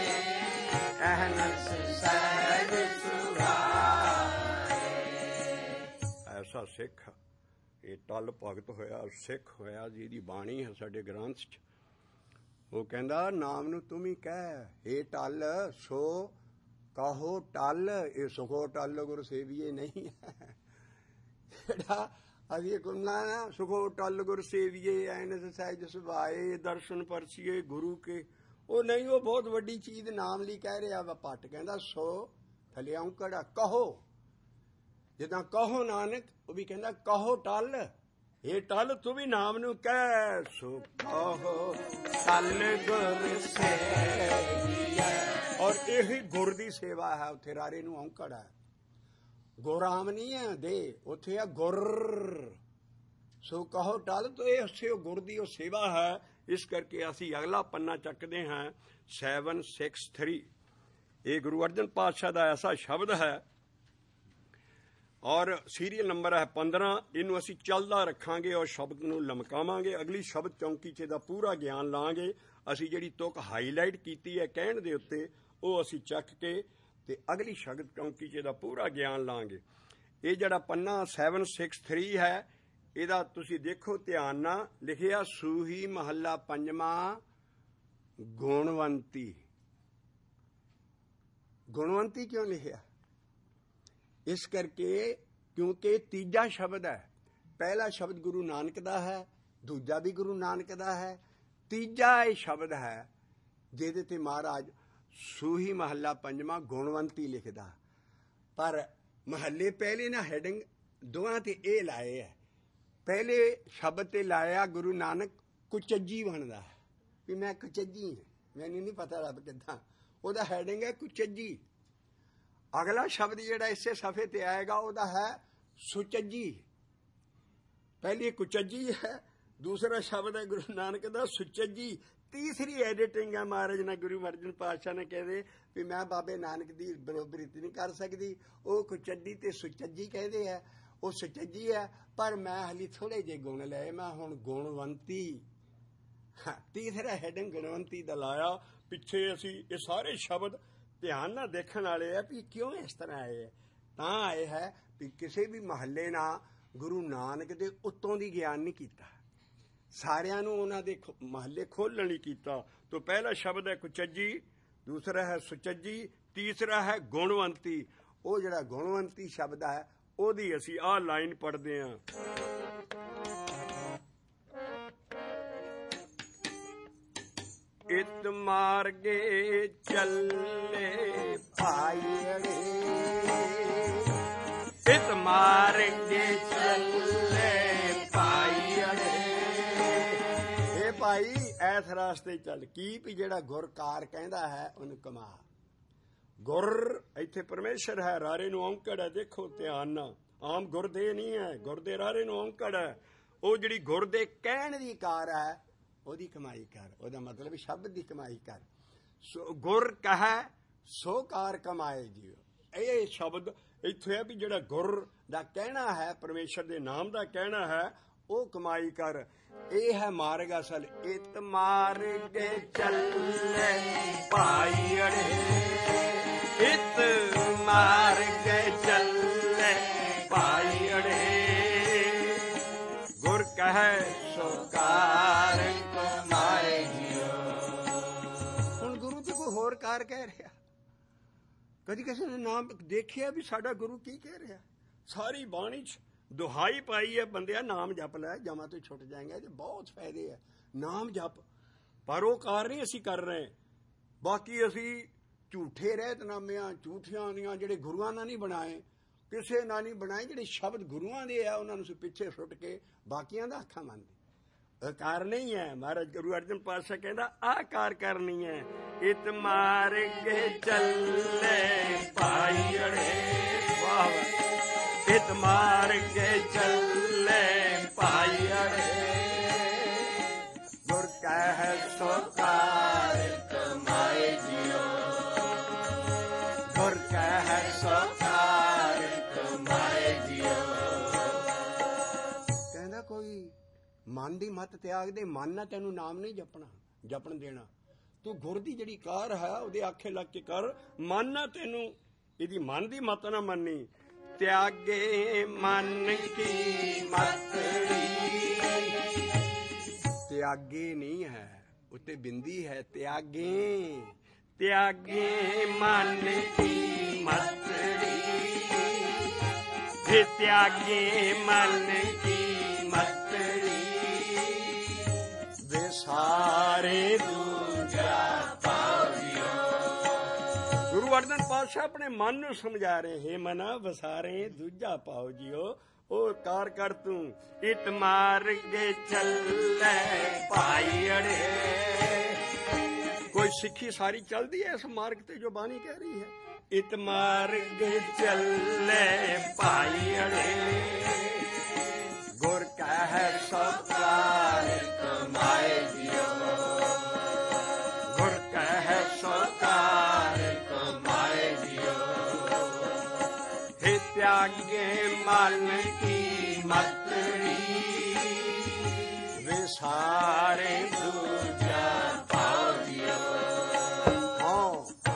ਅਹਨਸ ਸਹਿਜ ਸੁਭਾਈ। ਐਸਾ ਸਿੱਖ ਇਹ ਟਲ ਭਗਤ ਹੋਇਆ ਸਿੱਖ ਹੋਇਆ ਜਿਹਦੀ ਬਾਣੀ ਹੈ ਸਾਡੇ ਗ੍ਰੰਥ 'ਚ। ਉਹ ਕਹਿੰਦਾ ਨਾਮ ਨੂੰ ਤੂੰ ਵੀ ਕਹਿ ਇਹ ਟਲ ਸੋ कहो टल, ये सुखो टल गुर सेविए नहीं है। जेड़ा अभी कुमना ना सुखो टल गुर सेविए ऐन सहज सुभाए दर्शन परसिए गुरु के, वो नहीं, वो बहुत वड्डी चीज नाम ली कह रहा वा पट कहता सो थले औंकड़ा कहो, जिदा कहो नानक वो भी कहता कहो टल, ये टल तू भी नाम नू कह, सो कहो टल गुर सेविए। और यही गुर दी सेवा है, उत्थे रारे नू औंकड़ है, गुराम नहीं है दे, उत्थे है गुर, सो कहो टल, तो ये उससे गुर दी वो सेवा है। इस करके असी अगला पन्ना चकते हैं सैवन सिक्स थ्री। ये गुरु अर्जन पातशाह का ऐसा शब्द है और सीरियल नंबर है पंद्रह। इनू असी चलदा रखांगे और शब्द नू लमकावांगे। अगली शब्द चौंकी च दा पूरा ज्ञान लांगे। असी जिहड़ी तुक हाईलाइट कीती है कहण दे उत्ते वो असी चक के ते अगली शब्द चौंकी च दा पूरा ज्ञान लांगे। ये जिहड़ा पन्ना सैवन सिक्स थ्री है, ਇਹਦਾ ਤੁਸੀਂ ਦੇਖੋ ਧਿਆਨ ਨਾਲ ਲਿਖਿਆ ਸੂਹੀ ਮਹੱਲਾ ਪੰਜਵਾਂ ਗੁਣਵੰਤੀ। ਗੁਣਵੰਤੀ ਕਿਉਂ ਲਿਖਿਆ? ਇਸ ਕਰਕੇ ਕਿਉਂਕਿ ਤੀਜਾ ਸ਼ਬਦ ਹੈ। ਪਹਿਲਾ ਸ਼ਬਦ ਗੁਰੂ ਨਾਨਕ ਦਾ ਹੈ, ਦੂਜਾ ਵੀ ਗੁਰੂ ਨਾਨਕ ਦਾ ਹੈ, ਤੀਜਾ ਇਹ ਸ਼ਬਦ ਹੈ ਜਿਹਦੇ ਤੇ ਮਹਾਰਾਜ ਸੂਹੀ ਮਹੱਲਾ ਪੰਜਵਾਂ ਗੁਣਵੰਤੀ ਲਿਖਦਾ। ਪਰ ਮਹੱਲੇ ਪਹਿਲੇ ਨਾ ਹੈਡਿੰਗ ਦੋਵਾਂ ਤੇ ਇਹ ਲਾਏ ਹੈ। पहले शब्द ते लाया गुरु नानक कुचज्जी बनता है भी मैं कुचज्जी हाँ, मैनू नहीं पता रब किदा, ओदा हैडिंग है कुचज्जी। अगला शब्द जिहड़ा इसे सफ़े ते आएगा ओदा है सुचज्जी। पहली कुचज्जी है, दूसरा शब्द है गुरु नानक दा सुचज्जी। तीसरी एडिटिंग है महाराज ने गुरु अर्जन पातशाह ने कहते भी मैं बाबे नानक की बरोबरी नहीं कर सकती, वो कुचज्जी ते सुचज्जी कहते हैं, वो सुचज्जी है। पर मैं हाली थोड़े जे गुण ले, मैं हुण गुणवंती। हाँ, तीसरा हैडिंग गुणवंती दा लाया। पिछे असी ये सारे शब्द ध्यान नाल देखण वाले है भी क्यों इस तरह आए है। तां आए है भी किसी भी महल्ले ना गुरु नानक दे उत्तों दी ज्ञान नहीं कीता, सारियां नूं उन्हां दे महल्ले खोलण लई कीता। तो पहला शब्द है कुचज्जी, दूसरा है सुचज्जी, तीसरा है गुणवंती। वो जिहड़ा गुणवंती शब्द है ओदी असी आ लाइन पढ़ते हैं। इत मार्गे चले भाईड़े, इत मार्गे चले भाईड़े। ए भाई ऐस रास्ते चल की भी जेड़ा गुरकार कहंदा है उन्हें कमा। गुर इत्थे परमेश्वर है, रारे नूं औंकड़ है। देखो ध्यान नाल, आम गुरदे नहीं है, गुरदे रारे नूं औंकड़ है। वो जिहड़ी गुरदे कहण दी कार है ओदी कमाई कर, ओदा मतलब शब्द दी कमाई कर। सो गुर कहे सो कार कमाए जियो। ये शब्द इत्थे है भी जिहड़ा गुर दा कहना है, परमेश्वर दे नाम दा कहना है, वो कमाई कर। ये है मार्ग असल। इत मार्ग चले भाईड़े, इत मार्ग चले भाईड़े। गुर कहे सो कार कमाए जियो। हुण गुरु ते कोई होर कार कह रहा? कदी किसी ने नाम देखिया भी साडा गुरु की कह रहा? सारी बाणी च दुहाई पाई है बंदिया नाम जप लै, जमा तो छुट जाएंगे। बहुत फायदे है नाम जप, पर वो कार नहीं असी कर रहे। बाकी असी झूठे रहतनामे झूठियां दियां जिहड़े गुरुआं ने नहीं बनाए, किसी ना नहीं बनाए, जिहड़े शब्द गुरुआं दे आ उन्होंने पिछे सुट के बाकियां दा आखा मनदे। कार नहीं है। महाराज गुरु अर्जन पातशाह कहंदा आ कार करनी है। इत मार्ग चले भाईड़े, वाह वाह। इत मार्ग चले भाईड़े, गुर कह सो कार कमाए जियो। गुर कह सो कार कमाए जियो। कहंदा कोई मन दी मत त्याग दे, मन ना तेनू नाम नहीं जपना जपन देना। तू गुर दी जिहड़ी कार है उहदे आखे लग के कर, मन ना तेनू इहदी मन दी मत ना मन्नी। त्यागे मन की मत, त्यागे नहीं है उत्ते बिंदी है, त्यागे त्यागे मन की मतड़ी, हे त्यागे मन की मतड़ी, वे सारे दूजा पावियो। गुरु अर्जन पातशाह अपने मन नूं समझा रहे, हे मना वसारे दूजा पाओ जियो। ओ कार कर तू इट मार के चले भाई अड़े। कोई सिੱਖੀ सारी चलती है इस मार्ग ते जो बानी कह रही है। इट मार्ग चले भाई अड़े, गुर कह सौकार कमाए दियो, गुर कह सौकार कमाए दियो। हे त्यागे मन की मतड़ी, वे सारे दूजा पाओ दियो। हाँ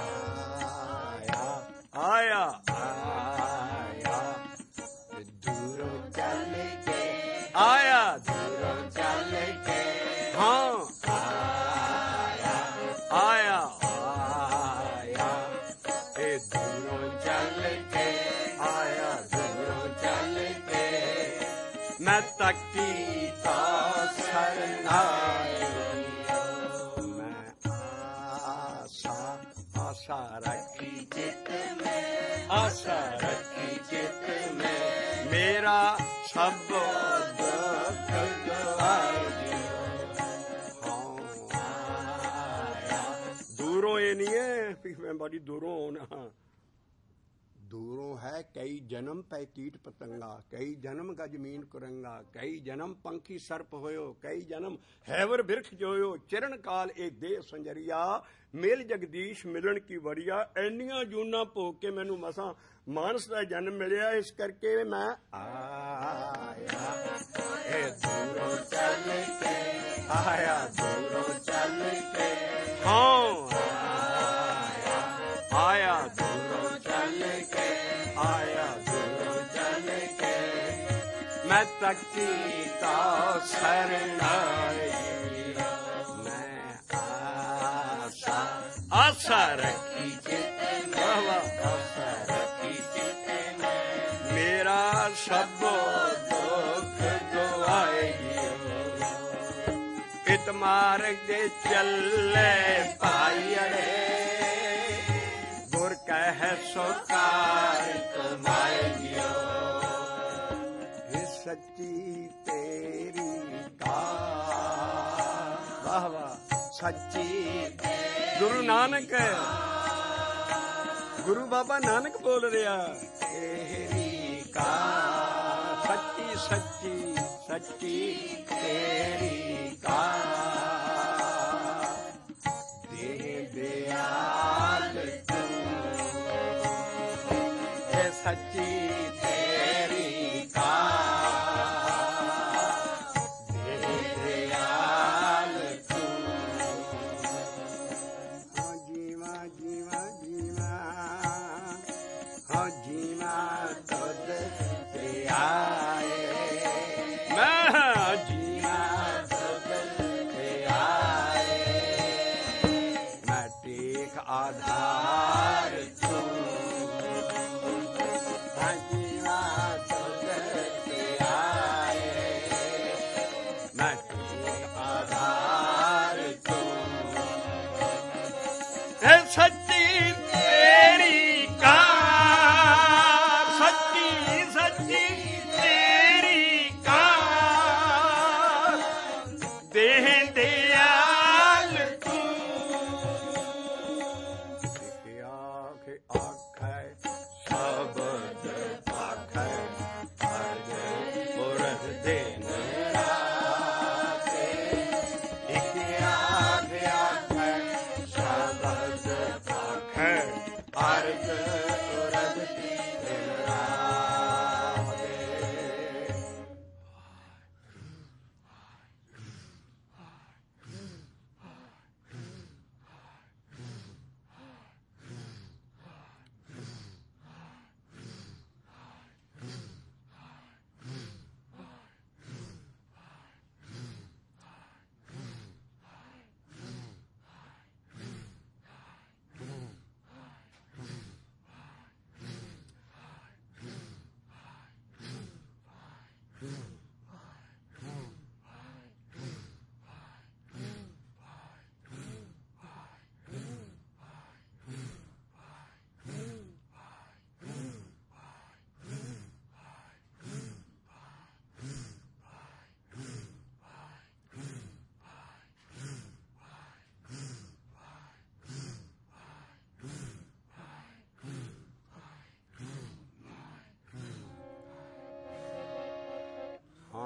आया आया दूरों चल के, आया दूरों चल के, हाँ आया आया आया ए दूरों चल के, आया दूरों चल के। मैं तकी तो सरनाई, मैं आशा आशा रखी चित में, आशा रखी चित में। मेरा सब दुख गवाए दियो। हाँ आया दूरों, ये नहीं है मैं बड़ी दूरों होना, दूरों है कई जन्म पै कीट पतंगा, कई जन्म का जमीन कुरंगा, कई जन्म पंखी सर्प होयो, कई जन्म हैवर बिरख जोयो। चिरण काल ए देह संजरिया, मेल जगदीश मिलन की वरिया। एनियां जूना भोग के मैनू मसा मानस का जन्म मिलिया, इस करके मैं आया ए दूरों चल के, आया दूरों चल के। हाँ आया आया दूरों चल के, आया दूरों चल के। मैं तकी तो सरनाई, मैं आशा आशा रखी चित में, आशा रखी चित में। मेरा सब दुख दुआए दियो। इत मार्ग चले भाई अड़े, गुर कह सौकार कमाए दियो। सच्ची तेरी कार, वाह वाह सच्ची। गुरु नानक, गुरु बाबा नानक बोल रहा, तेरी कार सच्ची सच्ची सच्ची तेरी कार। दे दयाल तू ये सच्ची तेरी कार, दे दयाल तू। हाँ जीवा जीवा जीवा, हाँ जीवा तुद ते आए, मैं जीवा तुद ते आए। मैं टेक आधार तू, हाँ जीवा तुद ते आए। मैं टेक आधार तू, है सच्ची तेरी कार, सच्ची सच्ची तेरी कार। दे दयाल तू। एक आँख आँखै शब्द आँखै, अर्ज पुरख दिन राते। एक आँख आँखै शब्द आँखै, अर्ज पुरख दिन राते।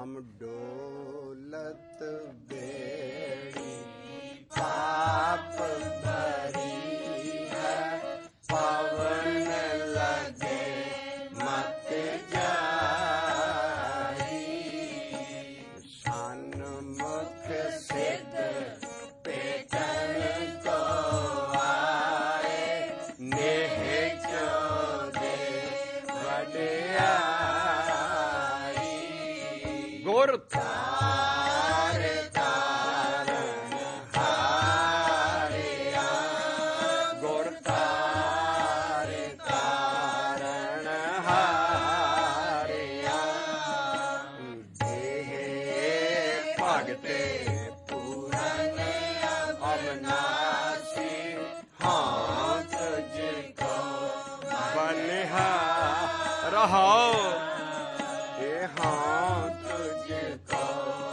नाम डोलत बेड़ी पाप भरी है पवन लगे मत जाई सन्मुख सिद्ध पेटन को आए नेह चोदे वड्याई गुर तार तारण हारिया गुर तार तारण हारिया देह भगते पूरन अविनाशी हाँ तुझको बनिहा रहो ये हाँ तुझको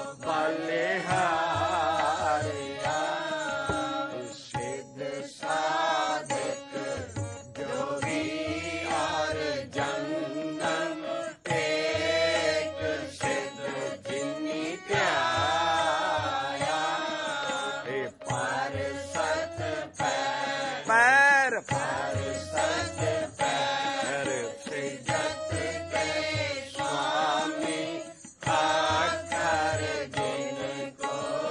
बलिहारिया सिद्ध साधक जोगी और जंगम एक सिद्ध जिन्नी प्याया हे पर सत पैर पैर पर सत पैर से जत के स्वामी आकर जिनको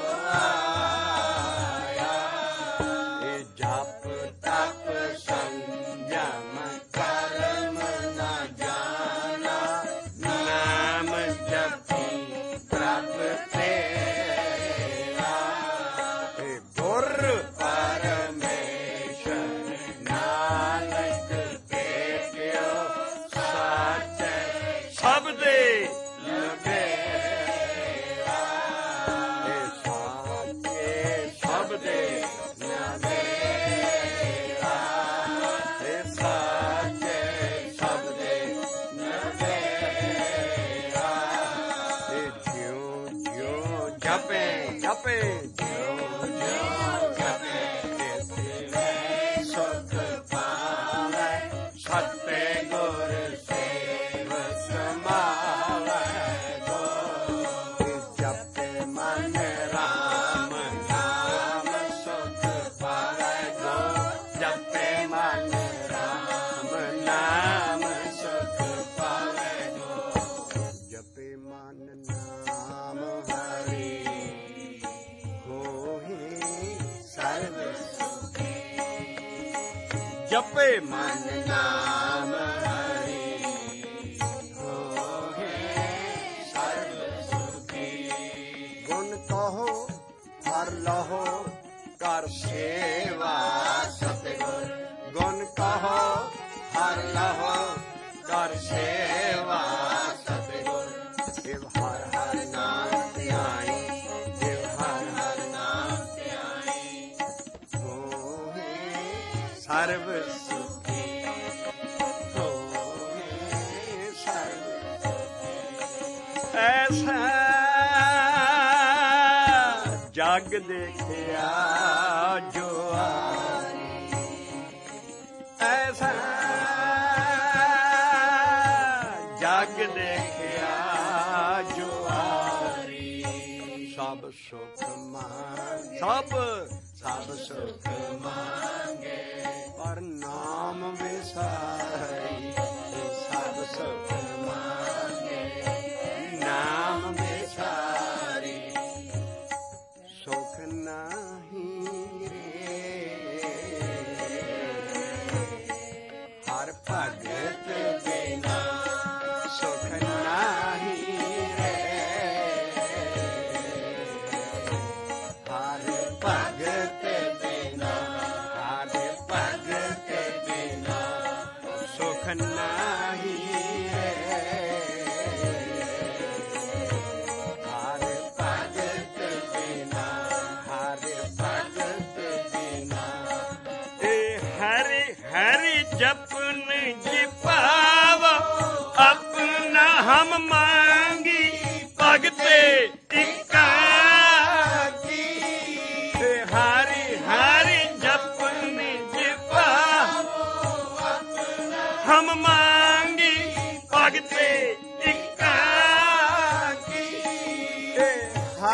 आया ये जप तप संयम कर्म न जाना नाम जपी प्रभ तेरा हे गुर परमेश्वर नानक के प्यो साचे सबदे लबेरा हे साचे सबदे लबेरा हे साचे सबदे लबेरा हे ज्यों ज्यों जपे जपे ज्यों ज्यों जपे तिले सुख पावे सत्य गुर सेव समावे गो जपे मन राम नाम सुख पावे गो जपे मन राम नाम सुख पावे गो जपे मन नाम हरि होहि सर्व सुखी जपे मन नाम हरि होहि सर्व सुखी गुण कहो हर लहो कर सेवा सतगुर गुण कहो हर लहो कर सेवा सतगुर शिव हर हर नाम ध्याई शिव हर हर नाम ध्याई होहि सर्व सुखी होहि सर्व सुखी ऐसा जग देखिया जो आरी ऐसा जग देखिया जो आरी सब सुख मांगे सब सब सुख मांगे पर नाम विसारी सब सुख मांगे नाम विसारी सुख नाही रे हर भगत बिना सुख नाही रे हर भगत बिना हर भगत बिना सुख नाही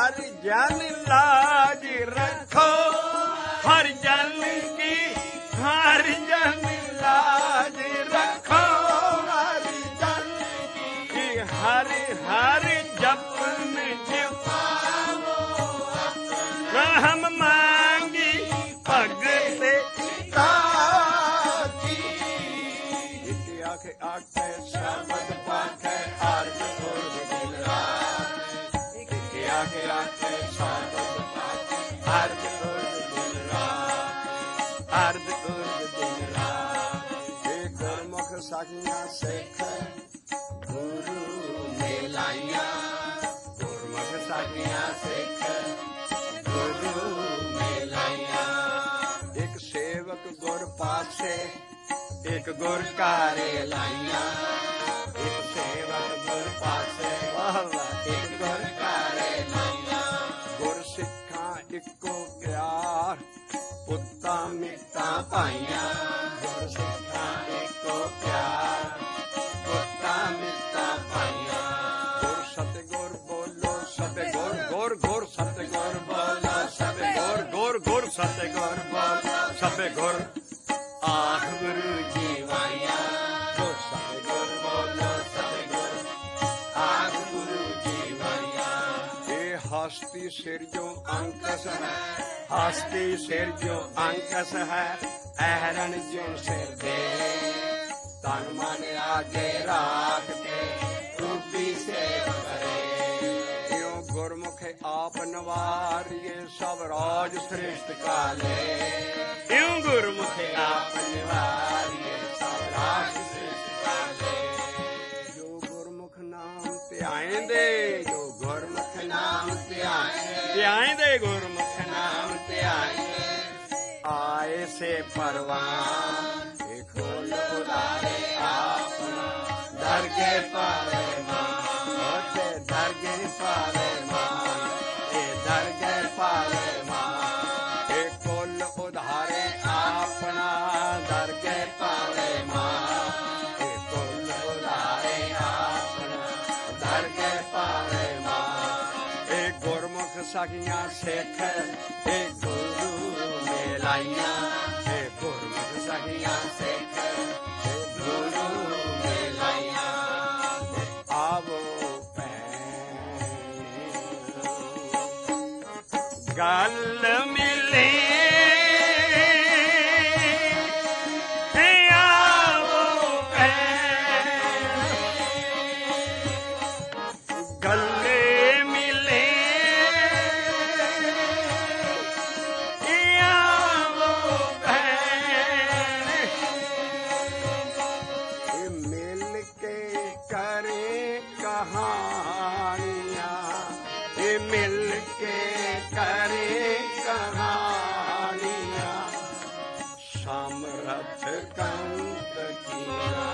हर जन लाज रखो, हर जन की हर जन लाज रखो, हर जन की हर हर जपन जपावो अपना, हम मांगी भगत ताकी। एक आख आखे शब्द पाखे अर्ज गुरु दिल रात, एक आख आखे शब्द पाखे अर्ज गुरु दिल रात, अर्ज गुरु दिल रात। ये गुरमुख साखियां सिख गुरु ने लाइया, गुरमुख साखियां सिख गुरु ने लाइया। एक सेवक गुर पासे एक गुर कारे लाइया, एक सेवक गुर पासे एक गुर कारे लाइया। गुर सिखा इको प्यार पुत्ता मिता पाइया, गुर सिखा इको प्यार पुत्ता मिता पाइया। गुर सतगुर बोलो सतगुर गुर गुर सतगुर बोलो सतगुर गुर गुर सतगुर बोलो सतगुर आख गुरु जी वाया। गुर सतगुर बोलो सतगुर आख गुरु जी वाया। ये हस्ती सिर जो अंकस है, हस्ती सिर जो अंकस है, ऐरन जो सिर दे, तन मन आगे राख के रूपी से करे। क्यों गुरमुख आप नवारिए सब राज श्रेष्ठ काले, क्यों गुरमुख आप नवारिए सब राज श्रेष्ठ काले। जो गुरमुख नाम ध्याएंदे, जो गुरमुख नाम ध्याएंदे, गुरमुख नाम ध्याएंदे, आए से परवान खोल उदारे आपना, दरगे पावे मान, दरगे पावे मान, ए दरगे पावे मान। ए खोल उधारे आपना, दरगे पावे मान, ए खोल उधारे आपना, दरगे पावे मान। ए गुरमुख साखियां सिख ए गुरु ने लाइया, ए गुरमुख साखियां सिख ए गुरु ने लाइया। आवो गल मिले आवो गले मिले आवो मिल के करे कहानियां, ये मिल के करे कहानियां, सामरथ कंत किया।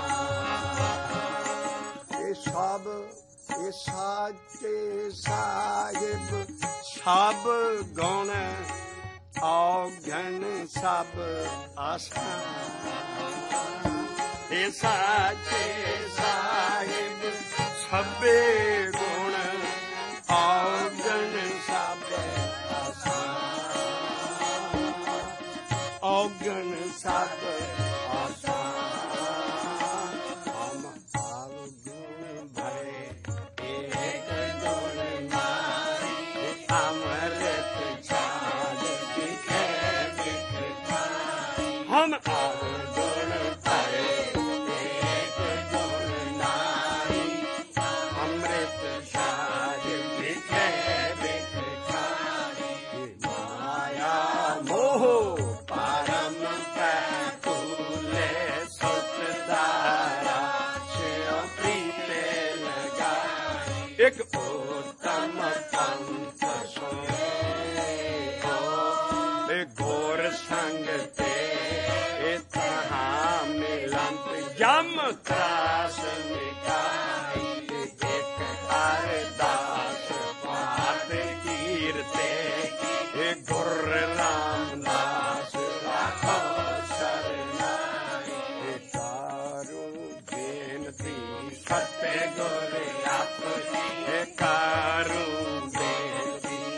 ये सब ये साचे साहिब सब गुण औघन सब आसान। ये साचे साहिब सबे गुण औघन सब आसान, औघन सब आसान। हम अवगुण भरे एक गुण नारी, अमृत छाल बिखे बिख खाई। हम अवगुण भरे एक गुण नारी, अमृत छाल बिखे बिख खाई। माया मोह परम कैकुले सुतदारा, श्यो प्रीते लगाई। एक उत्तम पंथ सोए घोर संग ते, तहाँ मिलंत जम त्रास मिटाई। एक अरदास पाठ कीरते, गुर रामदास राखो सरनाई। तारू बेनती सत्य गुर आपकी, कारू बेनती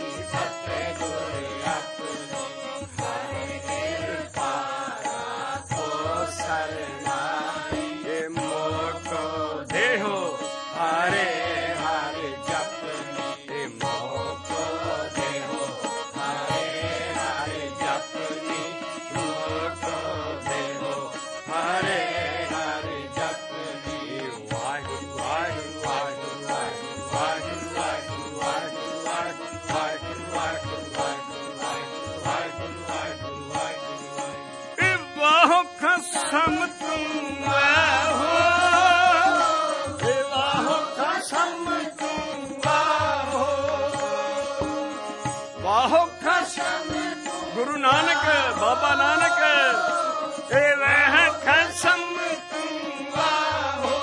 ਵਾਹੋ ਖਸਮ ਗੁਰੂ ਨਾਨਕ ਬਾਬਾ ਨਾਨਕ ਇਹ ਵਹਿ ਖਸਮ ਤੂੰ ਵਾਹੋ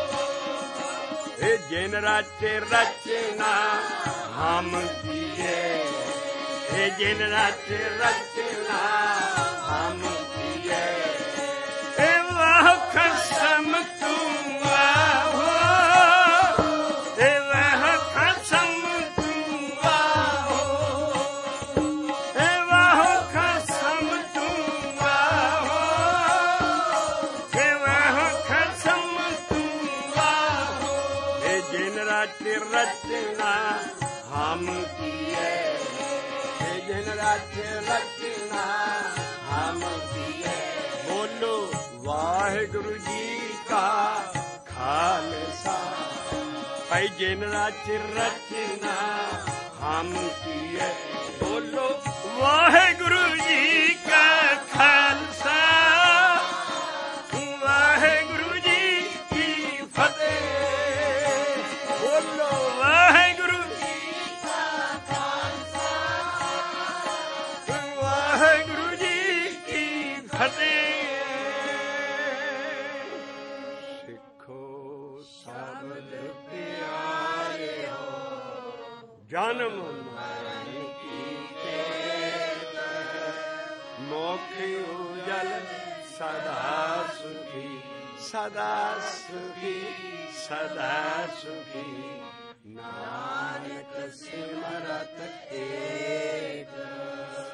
ਇਹ ਜਿਨ ਰਚੇ ਰਚਨਾ ਹਮ ਕੀਏ ਇਹ ਜਿਨ ਰਚੇ ਰਚਨਾ ਹਮ ਕੀਏ ਇਹ ਵਾਹ ਖਸਮ ਤੂੰ ਵਾਹੋ ਇਹ ਵਾਹ ਖਸਮ ਤੂੰ ਵਾਹੋ ਇਹ ਵਾਹ ਖਸਮ ਤੂੰ ਵਾਹੋ ਇਹ ਵਾਹ ਖਸਮ ਤੂੰ ਵਾਹੋ ਇਹ ਜਿਨ ਰਚੇ ਰਚਨਾ ਹਮ ਕੀਏ ਇਹ ਜਿਨ ਰਚੇ ਰਚਨਾ ਹਮ ਕੀਏ ਬੋਲੋ ਵਾਹਿਗੁਰੂ ਜੀ ਕਾ ਖਾਲਸਾ ਭਾਈ ਜਿਨ ਰਚੇ ਰਚਨਾ ਹਮ ਕੀਏ ਬੋਲੋ ਵਾਹਿਗੁਰੂ ਜੀ ਕਾ ਖਾਲਸਾ ਵਾਹਿਗੁਰੂ ਜੀ ਕੀ ਫਤਿਹ ਬੋਲੋ ਵਾਹਿਗੁਰੂ ਜੀ ਕਾ ਖਾਲਸਾ ਵਾਹਿਗੁਰੂ ਜੀ ਕੀ ਫਤਿਹ ਸਿੱਖੋ ਸ਼ਬਦ ਪਿਆਰਿਓ ਜਨਮ ਮਰਨ ਕੀਤੇ ਮੋਖ ਉਜਲ ਸਦਾ ਸੁਖੀ ਸਦਾ ਸੁਖੀ ਸਦਾ ਸੁਖੀ ਨਾਨਕ ਸਿਮਰਤ ਏਕ